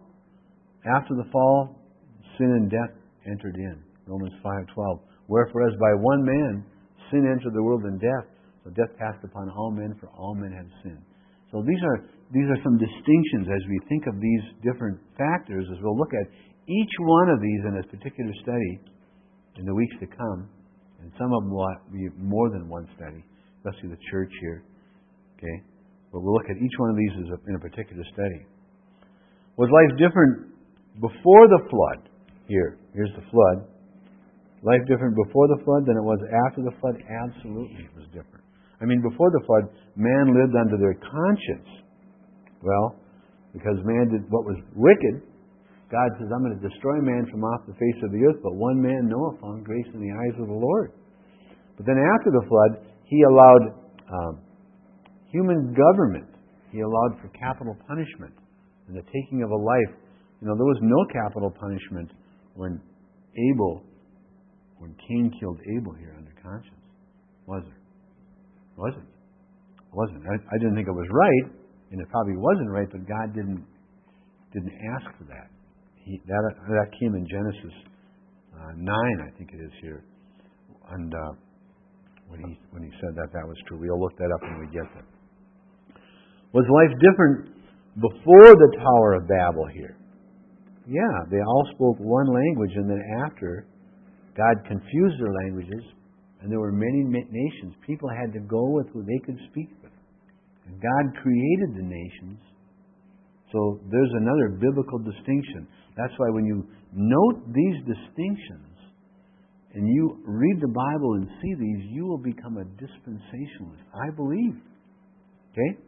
Speaker 1: sin and death entered in. Romans 5:12. Wherefore, as by one man sin entered the world, and death, so death passed upon all men, for all men have sinned. So these are some distinctions as we think of these different factors, as we'll look at each one of these in a particular study in the weeks to come. And some of them will be more than one study, especially the church here. Okay? But we'll look at each one of these in a particular study. Was life different before the flood? Here's the flood. Life different before the flood than it was after the flood? Absolutely it was different. I mean, before the flood, man lived under their conscience. Well, because man did what was wicked, God says, I'm going to destroy man from off the face of the earth, but one man, Noah, found grace in the eyes of the Lord. But then after the flood, He allowed human government. He allowed for capital punishment and the taking of a life. There was no capital punishment when Cain killed Abel here under conscience. Was there? Wasn't. I didn't think it was right, and it probably wasn't right, but God didn't ask for that. That came in Genesis 9, I think it is here, and when he said that was true. We'll look that up when we get there. Was life different before the Tower of Babel here? Yeah, they all spoke one language, and then after, God confused their languages, and there were many nations. People had to go with who they could speak with. And God created the nations. So there's another biblical distinction. That's why when you note these distinctions and you read the Bible and see these, you will become a dispensationalist. I believe. Okay?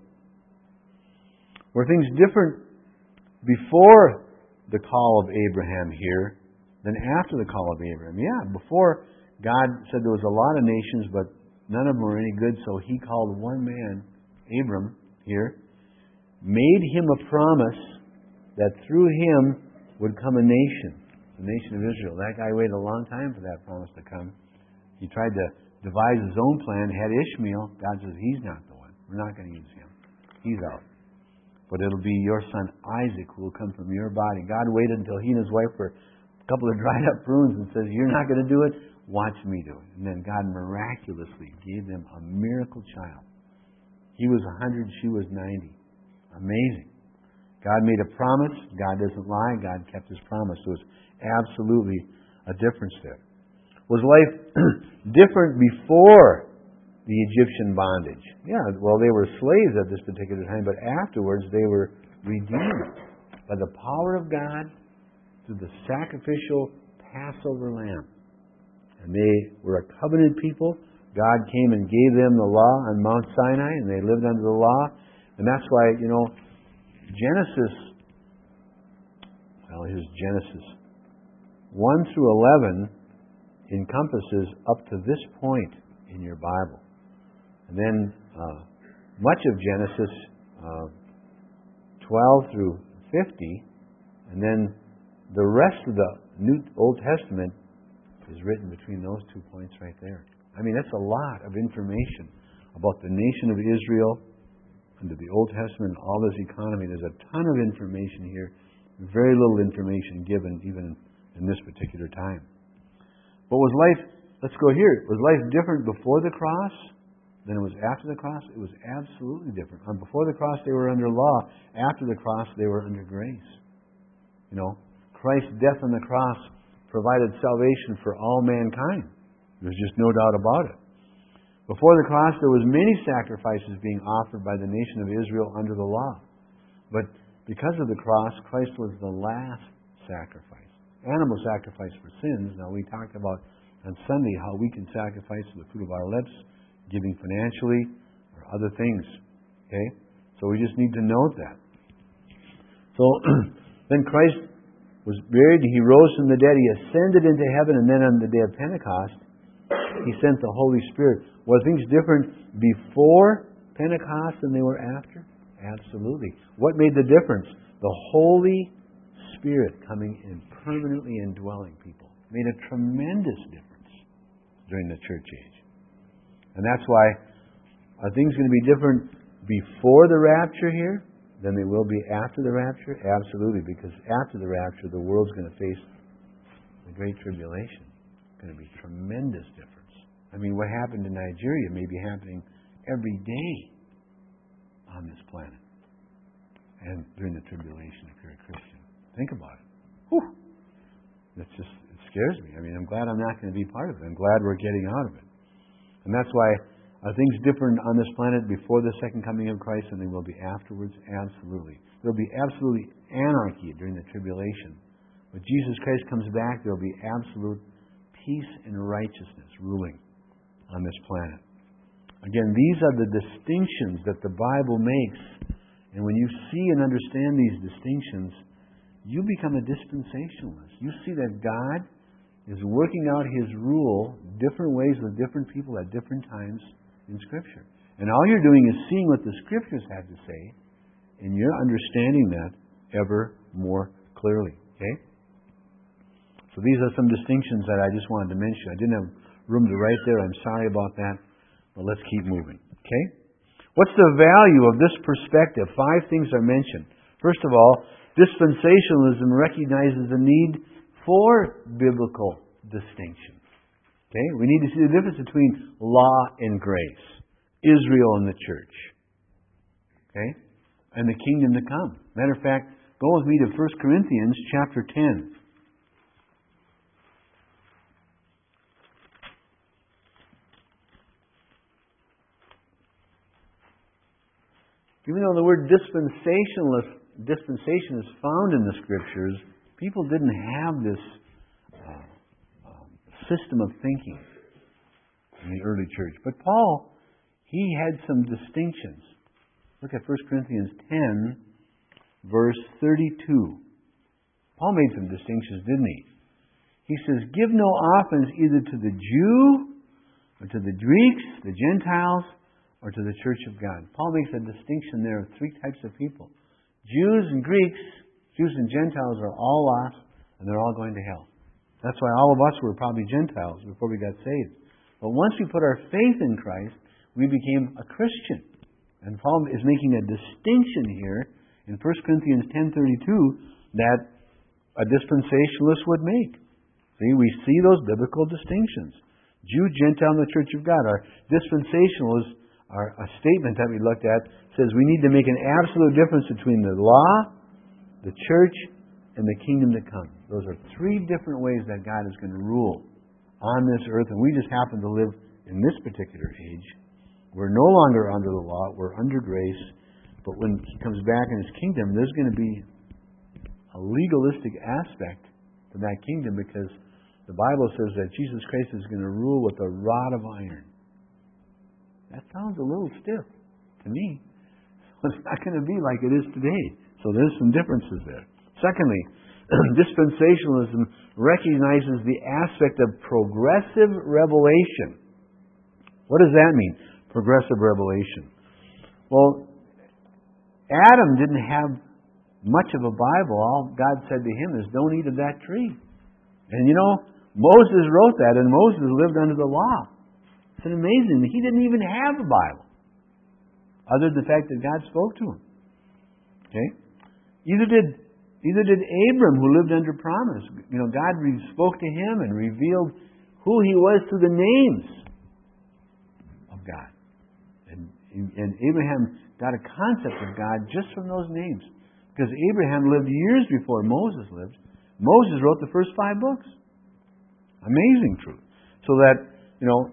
Speaker 1: Were things different before the call of Abraham here than after the call of Abraham? Yeah, before God said there was a lot of nations, but none of them were any good, so He called one man, Abram, here, made him a promise that through him would come a nation, the nation of Israel. That guy waited a long time for that promise to come. He tried to devise his own plan, had Ishmael. God says, he's not the one. We're not going to use him. He's out. But it'll be your son Isaac who will come from your body. God waited until he and his wife were a couple of dried up prunes and says, you're not going to do it? Watch me do it. And then God miraculously gave them a miracle child. He was 100, she was 90. Amazing. God made a promise. God doesn't lie. God kept His promise. So it's absolutely a difference there. Was life different before the Egyptian bondage? Yeah, well, they were slaves at this particular time, but afterwards they were redeemed by the power of God through the sacrificial Passover lamb. And they were a covenant people. God came and gave them the law on Mount Sinai, and they lived under the law. And that's why, Genesis, here's Genesis 1 through 11 encompasses up to this point in your Bible. And then much of Genesis 12 through 50, and then the rest of the Old Testament is written between those 2 points right there. I mean, that's a lot of information about the nation of Israel under the Old Testament, all this economy. There's a ton of information here. Very little information given even in this particular time. But was life, let's go here, was life different before the cross than it was after the cross? It was absolutely different. Before the cross they were under law. After the cross they were under grace. Christ's death on the cross provided salvation for all mankind. There's just no doubt about it. Before the cross, there was many sacrifices being offered by the nation of Israel under the law. But because of the cross, Christ was the last sacrifice. Animal sacrifice for sins. Now, we talked about on Sunday how we can sacrifice with the fruit of our lips, giving financially, or other things. Okay? So we just need to note that. So, then Christ was buried, He rose from the dead, He ascended into heaven, and then on the day of Pentecost, He sent the Holy Spirit. Were things different before Pentecost than they were after? Absolutely. What made the difference? The Holy Spirit coming and permanently indwelling people made a tremendous difference during the church age. And that's why, are things going to be different before the rapture here than they will be after the rapture? Absolutely, because after the rapture, the world's going to face the Great Tribulation. It's going to be tremendous difference. I mean, what happened in Nigeria may be happening every day on this planet. And during the tribulation, if you're a Christian. Think about it. Whew. That's just, it scares me. I mean, I'm glad I'm not going to be part of it. I'm glad we're getting out of it. And that's why, are things different on this planet before the second coming of Christ than they will be afterwards? Absolutely. There'll be absolutely anarchy during the tribulation. When Jesus Christ comes back, there'll be absolute peace and righteousness ruling on this planet. Again, these are the distinctions that the Bible makes. And when you see and understand these distinctions, you become a dispensationalist. You see that God is working out His rule different ways with different people at different times in Scripture. And all you're doing is seeing what the Scriptures have to say, and you're understanding that ever more clearly. Okay? So these are some distinctions that I just wanted to mention. I didn't have room to write there. I'm sorry about that. But let's keep moving. Okay? What's the value of this perspective? 5 things are mentioned. First of all, dispensationalism recognizes the need for biblical distinction. Okay? We need to see the difference between law and grace, Israel and the church. Okay? And the kingdom to come. Matter of fact, go with me to 1 Corinthians chapter 10. Even though the word dispensation is found in the Scriptures, people didn't have this system of thinking in the early church. But Paul, he had some distinctions. Look at 1 Corinthians 10, verse 32. Paul made some distinctions, didn't he? He says, give no offense either to the Jew, or to the Greeks, the Gentiles, or to the church of God. Paul makes a distinction there of 3 types of people. Jews and Greeks, Jews and Gentiles are all lost, and they're all going to hell. That's why all of us were probably Gentiles before we got saved. But once we put our faith in Christ, we became a Christian. And Paul is making a distinction here in 1 Corinthians 10:32 that a dispensationalist would make. See, we see those biblical distinctions. Jew, Gentile, and the church of God. Our dispensationalists, a statement that we looked at, says we need to make an absolute difference between the law, the church, and the kingdom to come. Those are 3 different ways that God is going to rule on this earth, and we just happen to live in this particular age. We're no longer under the law, we're under grace, but when He comes back in His kingdom, there's going to be a legalistic aspect to that kingdom, because the Bible says that Jesus Christ is going to rule with a rod of iron. That sounds a little stiff to me. It's not going to be like it is today. So there's some differences there. Secondly, dispensationalism recognizes the aspect of progressive revelation. What does that mean? Progressive revelation. Well, Adam didn't have much of a Bible. All God said to him is, don't eat of that tree. And you know, Moses wrote that, and Moses lived under the law. It's amazing. He didn't even have a Bible, other than the fact that God spoke to him. Okay? Either did Abram, who lived under promise. You know, God spoke to him and revealed who He was through the names of God. And Abraham got a concept of God just from those names. Because Abraham lived years before Moses lived. Moses wrote the first 5 books. Amazing truth. So that, you know,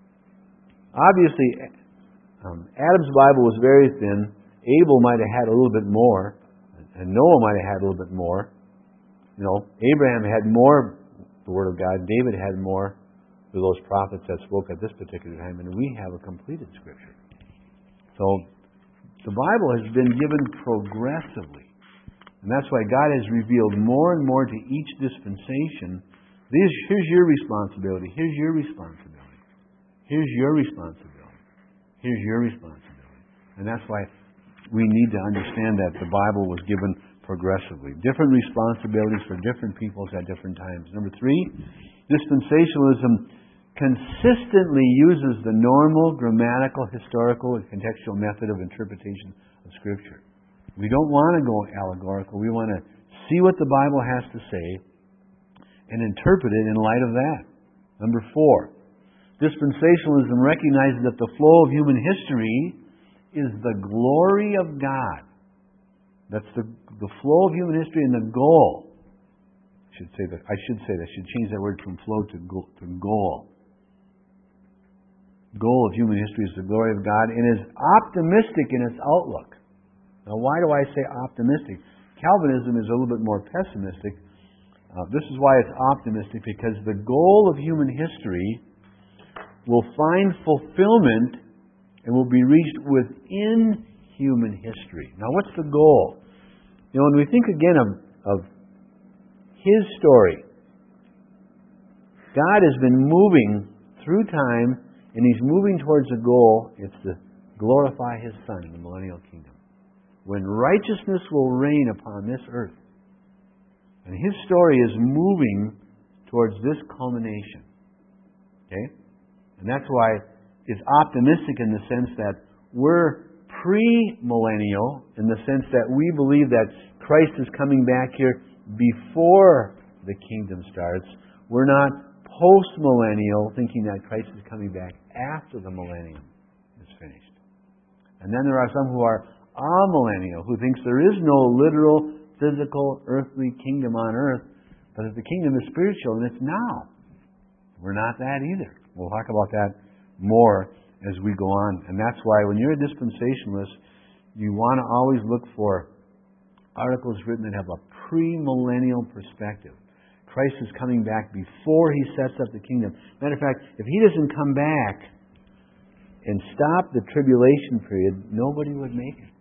Speaker 1: obviously, Adam's Bible was very thin. Abel might have had a little bit more, and Noah might have had a little bit more. You know, Abraham had more the Word of God. David had more of those prophets that spoke at this particular time, and we have a completed Scripture. So, the Bible has been given progressively, and that's why God has revealed more and more to each dispensation. Here's your responsibility. Here's your responsibility. Here's your responsibility. Here's your responsibility. And that's why we need to understand that the Bible was given progressively. Different responsibilities for different peoples at different times. Number 3, dispensationalism consistently uses the normal grammatical, historical, and contextual method of interpretation of Scripture. We don't want to go allegorical. We want to see what the Bible has to say and interpret it in light of that. Number 4, dispensationalism recognizes that the flow of human history is the glory of God. That's the flow of human history and the goal. I should change that word from flow to goal. Goal of human history is the glory of God and is optimistic in its outlook. Now, why do I say optimistic? Calvinism is a little bit more pessimistic. This is why it's optimistic, because the goal of human history will find fulfillment and will be reached within human history. Now, what's the goal? When we think again of His story, God has been moving through time, and He's moving towards a goal. It's to glorify His Son in the millennial kingdom, when righteousness will reign upon this earth. And His story is moving towards this culmination. Okay? And that's why it's optimistic in the sense that we're pre-millennial, in the sense that we believe that Christ is coming back here before the kingdom starts. We're not post-millennial, thinking that Christ is coming back after the millennium is finished. And then there are some who are amillennial, who thinks there is no literal, physical, earthly kingdom on earth, but that the kingdom is spiritual and it's now. We're not that either. We'll talk about that more as we go on. And that's why when you're a dispensationalist, you want to always look for articles written that have a premillennial perspective. Christ is coming back before He sets up the kingdom. Matter of fact, if He doesn't come back and stop the tribulation period, nobody would make it.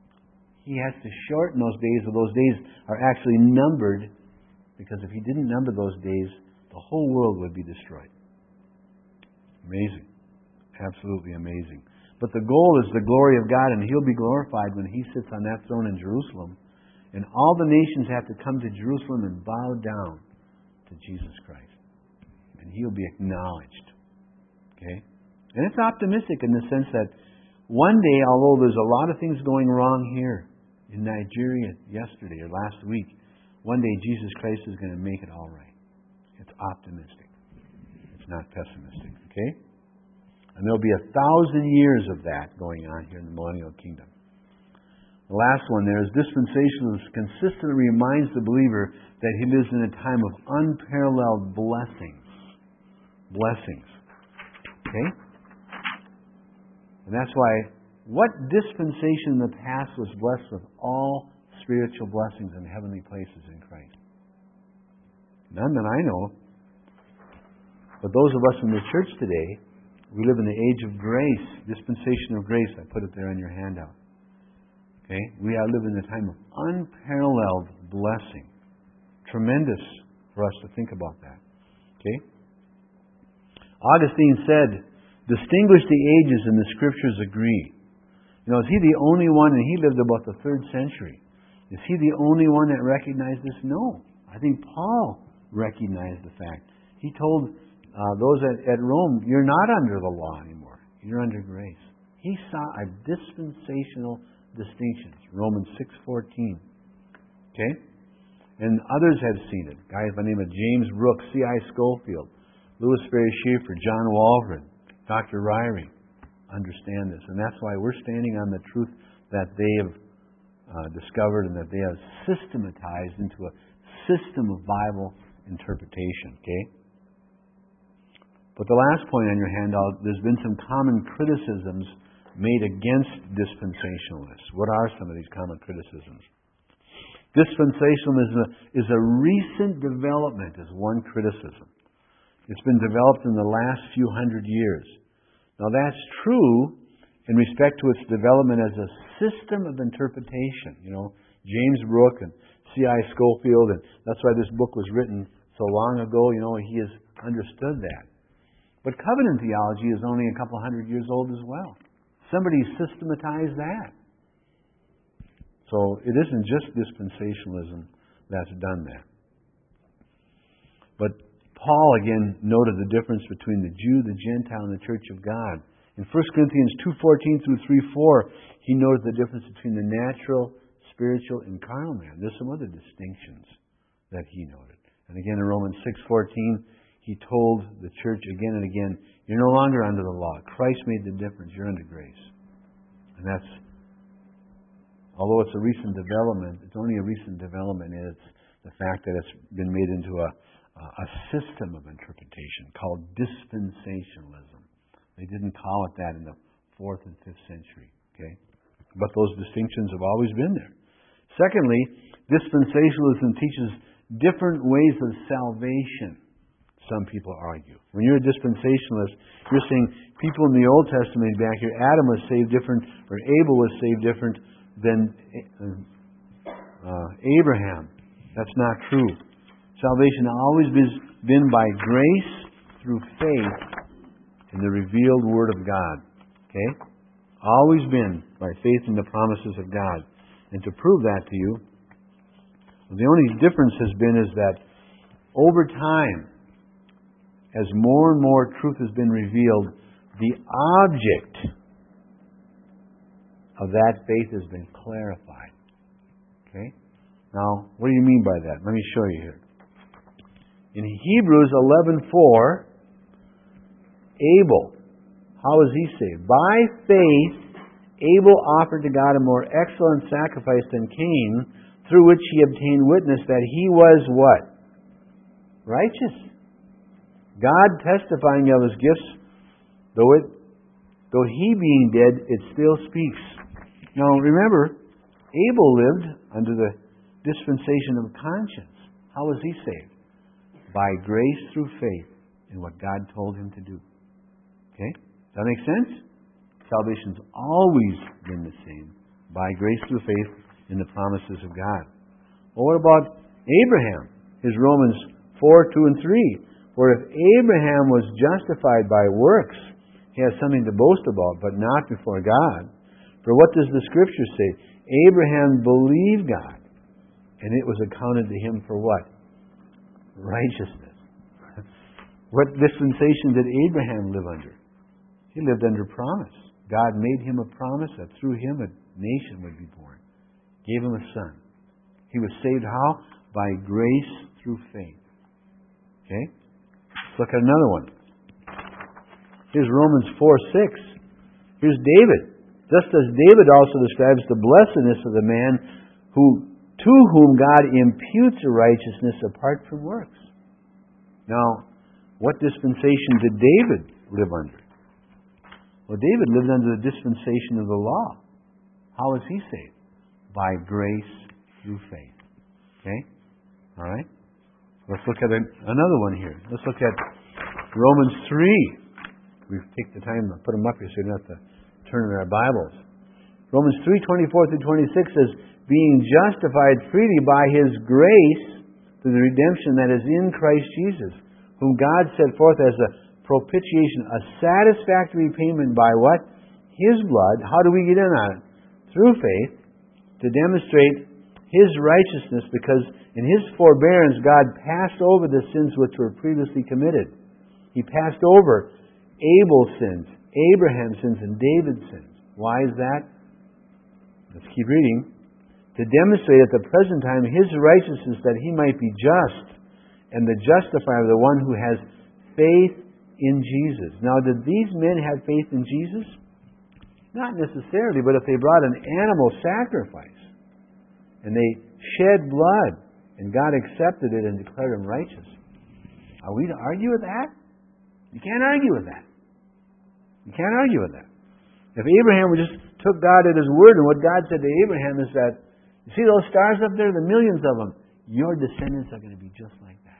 Speaker 1: He has to shorten those days, or those days are actually numbered, because if He didn't number those days, the whole world would be destroyed. Amazing. Absolutely amazing. But the goal is the glory of God, and He'll be glorified when He sits on that throne in Jerusalem. And all the nations have to come to Jerusalem and bow down to Jesus Christ. And He'll be acknowledged. Okay? And it's optimistic in the sense that one day, although there's a lot of things going wrong here in Nigeria yesterday or last week, one day Jesus Christ is going to make it all right. It's optimistic. It's not pessimistic. Okay? And there'll be 1,000 years of that going on here in the millennial kingdom. The last one there is dispensationalism consistently reminds the believer that he lives in a time of unparalleled blessings. Blessings. Okay? And that's why what dispensation in the past was blessed with all spiritual blessings in heavenly places in Christ? None that I know. But those of us in the church today, we live in the age of grace, dispensation of grace. I put it there in your handout. Okay? We are living in a time of unparalleled blessing. Tremendous for us to think about that. Okay? Augustine said, distinguish the ages and the Scriptures agree. Is he the only one, and he lived about the 3rd century. Is he the only one that recognized this? No. I think Paul recognized the fact. He told those at Rome, you're not under the law anymore. You're under grace. He saw a dispensational distinction. Romans 6:14. Okay? And others have seen it. Guys by the name of James Brooks, C.I. Schofield, Louis Ferry Schaeffer, John Waldron, Dr. Ryrie understand this. And that's why we're standing on the truth that they have discovered and that they have systematized into a system of Bible interpretation. Okay? But the last point on your handout, there's been some common criticisms made against dispensationalists. What are some of these common criticisms? Dispensationalism is a recent development, is one criticism. It's been developed in the last few hundred years. Now that's true in respect to its development as a system of interpretation. James Brooks and C.I. Schofield, and that's why this book was written so long ago. He has understood that. But covenant theology is only a couple hundred years old as well. Somebody systematized that. So it isn't just dispensationalism that's done that. But Paul again noted the difference between the Jew, the Gentile, and the church of God. In 1 Corinthians 2:14 through 3:4, he noted the difference between the natural, spiritual, and carnal man. There's some other distinctions that he noted. And again in Romans 6:14, he told the church again and again, you're no longer under the law. Christ made the difference. You're under grace. And that's, although it's a recent development, it's only a recent development, and it's the fact that it's been made into a system of interpretation called dispensationalism. They didn't call it that in the 4th and 5th century. Okay? But those distinctions have always been there. Secondly, dispensationalism teaches different ways of salvation, some people argue. When you're a dispensationalist, you're saying people in the Old Testament back here, Adam was saved different, or Abel was saved different than Abraham. That's not true. Salvation has always been by grace through faith in the revealed Word of God. Okay? Always been by faith in the promises of God. And to prove that to you, the only difference has been is that over time, as more and more truth has been revealed, the object of that faith has been clarified. Okay? Now, what do you mean by that? Let me show you here. In Hebrews 11:4, Abel, how was he saved? By faith, Abel offered to God a more excellent sacrifice than Cain, through which he obtained witness that he was what? Righteous. God testifying of his gifts, though he being dead, it still speaks. Now remember, Abel lived under the dispensation of conscience. How was he saved? By grace through faith in what God told him to do. Okay? Does that make sense? Salvation's always been the same. By grace through faith in the promises of God. Well, what about Abraham? Here's Romans 4:2 and 3. For if Abraham was justified by works, he has something to boast about, but not before God. For what does the Scripture say? Abraham believed God, and it was accounted to him for what? Righteousness. What dispensation did Abraham live under? He lived under promise. God made him a promise that through him a nation would be born. Gave him a son. He was saved how? By grace through faith. Okay? Let's look at another one. Here's Romans 4:6. Here's David. Just as David also describes the blessedness of the man to whom God imputes a righteousness apart from works. Now, what dispensation did David live under? Well, David lived under the dispensation of the law. How was he saved? By grace through faith. Okay? All right? Let's look at another one here. Let's look at Romans 3. We've taken the time to put them up here so you don't have to turn in our Bibles. Romans 3:24 through 26 says, being justified freely by His grace through the redemption that is in Christ Jesus, whom God set forth as a propitiation, a satisfactory payment by what? His blood. How do we get in on it? Through faith, to demonstrate His righteousness, because in His forbearance God passed over the sins which were previously committed. He passed over Abel's sins, Abraham's sins, and David's sins. Why is that? Let's keep reading. To demonstrate at the present time His righteousness, that He might be just and the justifier of the one who has faith in Jesus. Now, did these men have faith in Jesus? Not necessarily, but if they brought an animal sacrifice and they shed blood and God accepted it and declared them righteous, are we to argue with that? You can't argue with that. You can't argue with that. If Abraham just took God at His word, and what God said to Abraham is that, you see those stars up there, the millions of them, your descendants are going to be just like that.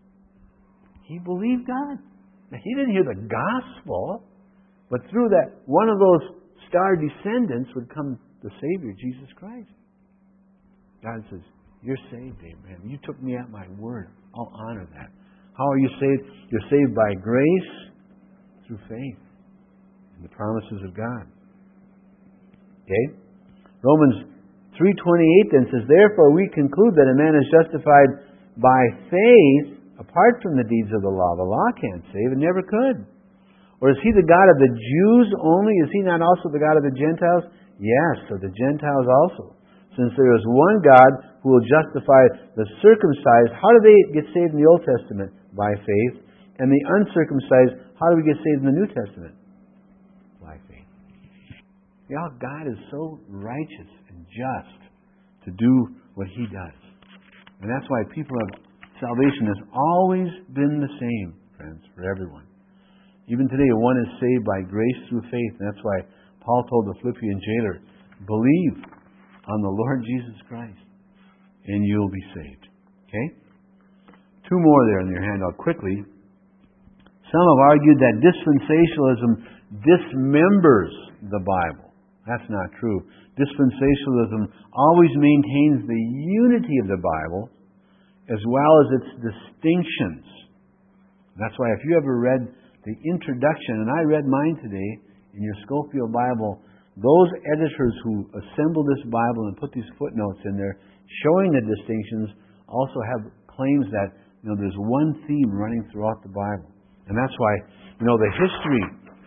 Speaker 1: He believed God. Now, he didn't hear the gospel, but through that, one of those star descendants would come the Savior, Jesus Christ. God says, you're saved, Abraham. You took me at my word. I'll honor that. How are you saved? You're saved by grace through faith in the promises of God. Okay? Romans 3:28 then says, therefore we conclude that a man is justified by faith apart from the deeds of the law can't save. It never could. Or is He the God of the Jews only? Is He not also the God of the Gentiles? Yes, of the Gentiles also. Since there is one God who will justify the circumcised, how do they get saved in the Old Testament? By faith. And the uncircumcised, how do we get saved in the New Testament? By faith. Yeah, God is so righteous and just to do what He does. And that's why people have salvation has always been the same, friends, for everyone. Even today, one is saved by grace through faith. And that's why Paul told the Philippian jailer, believe on the Lord Jesus Christ, and you'll be saved. Okay? Two more there in your handout quickly. Some have argued that dispensationalism dismembers the Bible. That's not true. Dispensationalism always maintains the unity of the Bible as well as its distinctions. That's why if you ever read the introduction, and I read mine today in your Scofield Bible, those editors who assembled this Bible and put these footnotes in there showing the distinctions also have claims that there's one theme running throughout the Bible. And that's why, the history,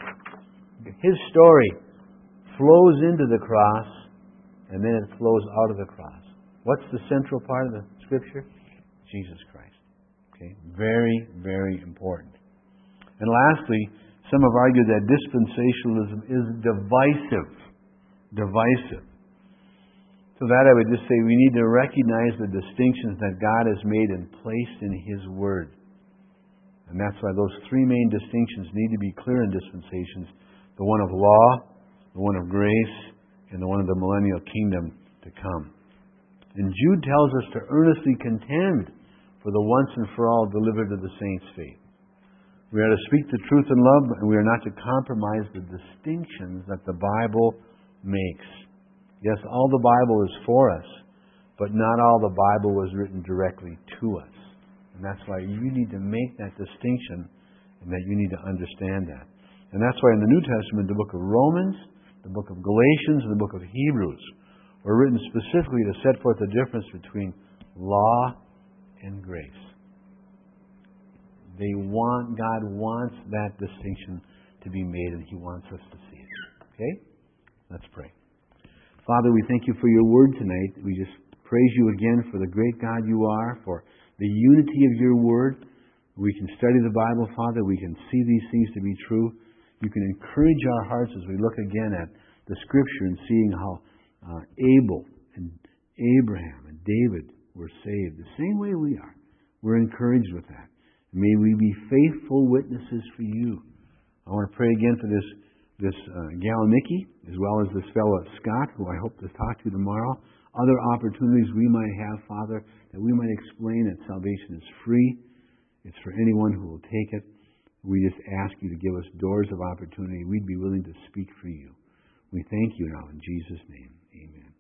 Speaker 1: His story flows into the cross and then it flows out of the cross. What's the central part of the Scripture? Jesus Christ. Okay? Very, very important. And lastly, some have argued that dispensationalism is divisive. Divisive. So that I would just say we need to recognize the distinctions that God has made and placed in His Word. And that's why those three main distinctions need to be clear in dispensations. The one of law, the one of grace, and the one of the millennial kingdom to come. And Jude tells us to earnestly contend for the once and for all delivered to the saints' faith. We are to speak the truth in love, and we are not to compromise the distinctions that the Bible makes. Yes, all the Bible is for us, but not all the Bible was written directly to us. And that's why you need to make that distinction, and that you need to understand that. And that's why in the New Testament, the book of Romans, the book of Galatians, and the book of Hebrews were written specifically to set forth the difference between law and grace. God wants that distinction to be made, and He wants us to see it. Okay? Let's pray. Father, we thank You for Your Word tonight. We just praise You again for the great God You are, for the unity of Your Word. We can study the Bible, Father. We can see these things to be true. You can encourage our hearts as we look again at the Scripture and seeing how Abel and Abraham and David were saved the same way we are. We're encouraged with that. May we be faithful witnesses for You. I want to pray again for this gal Nikki, as well as this fellow Scott, who I hope to talk to tomorrow. Other opportunities we might have, Father, that we might explain that salvation is free. It's for anyone who will take it. We just ask You to give us doors of opportunity. We'd be willing to speak for You. We thank You now in Jesus' name. Amen.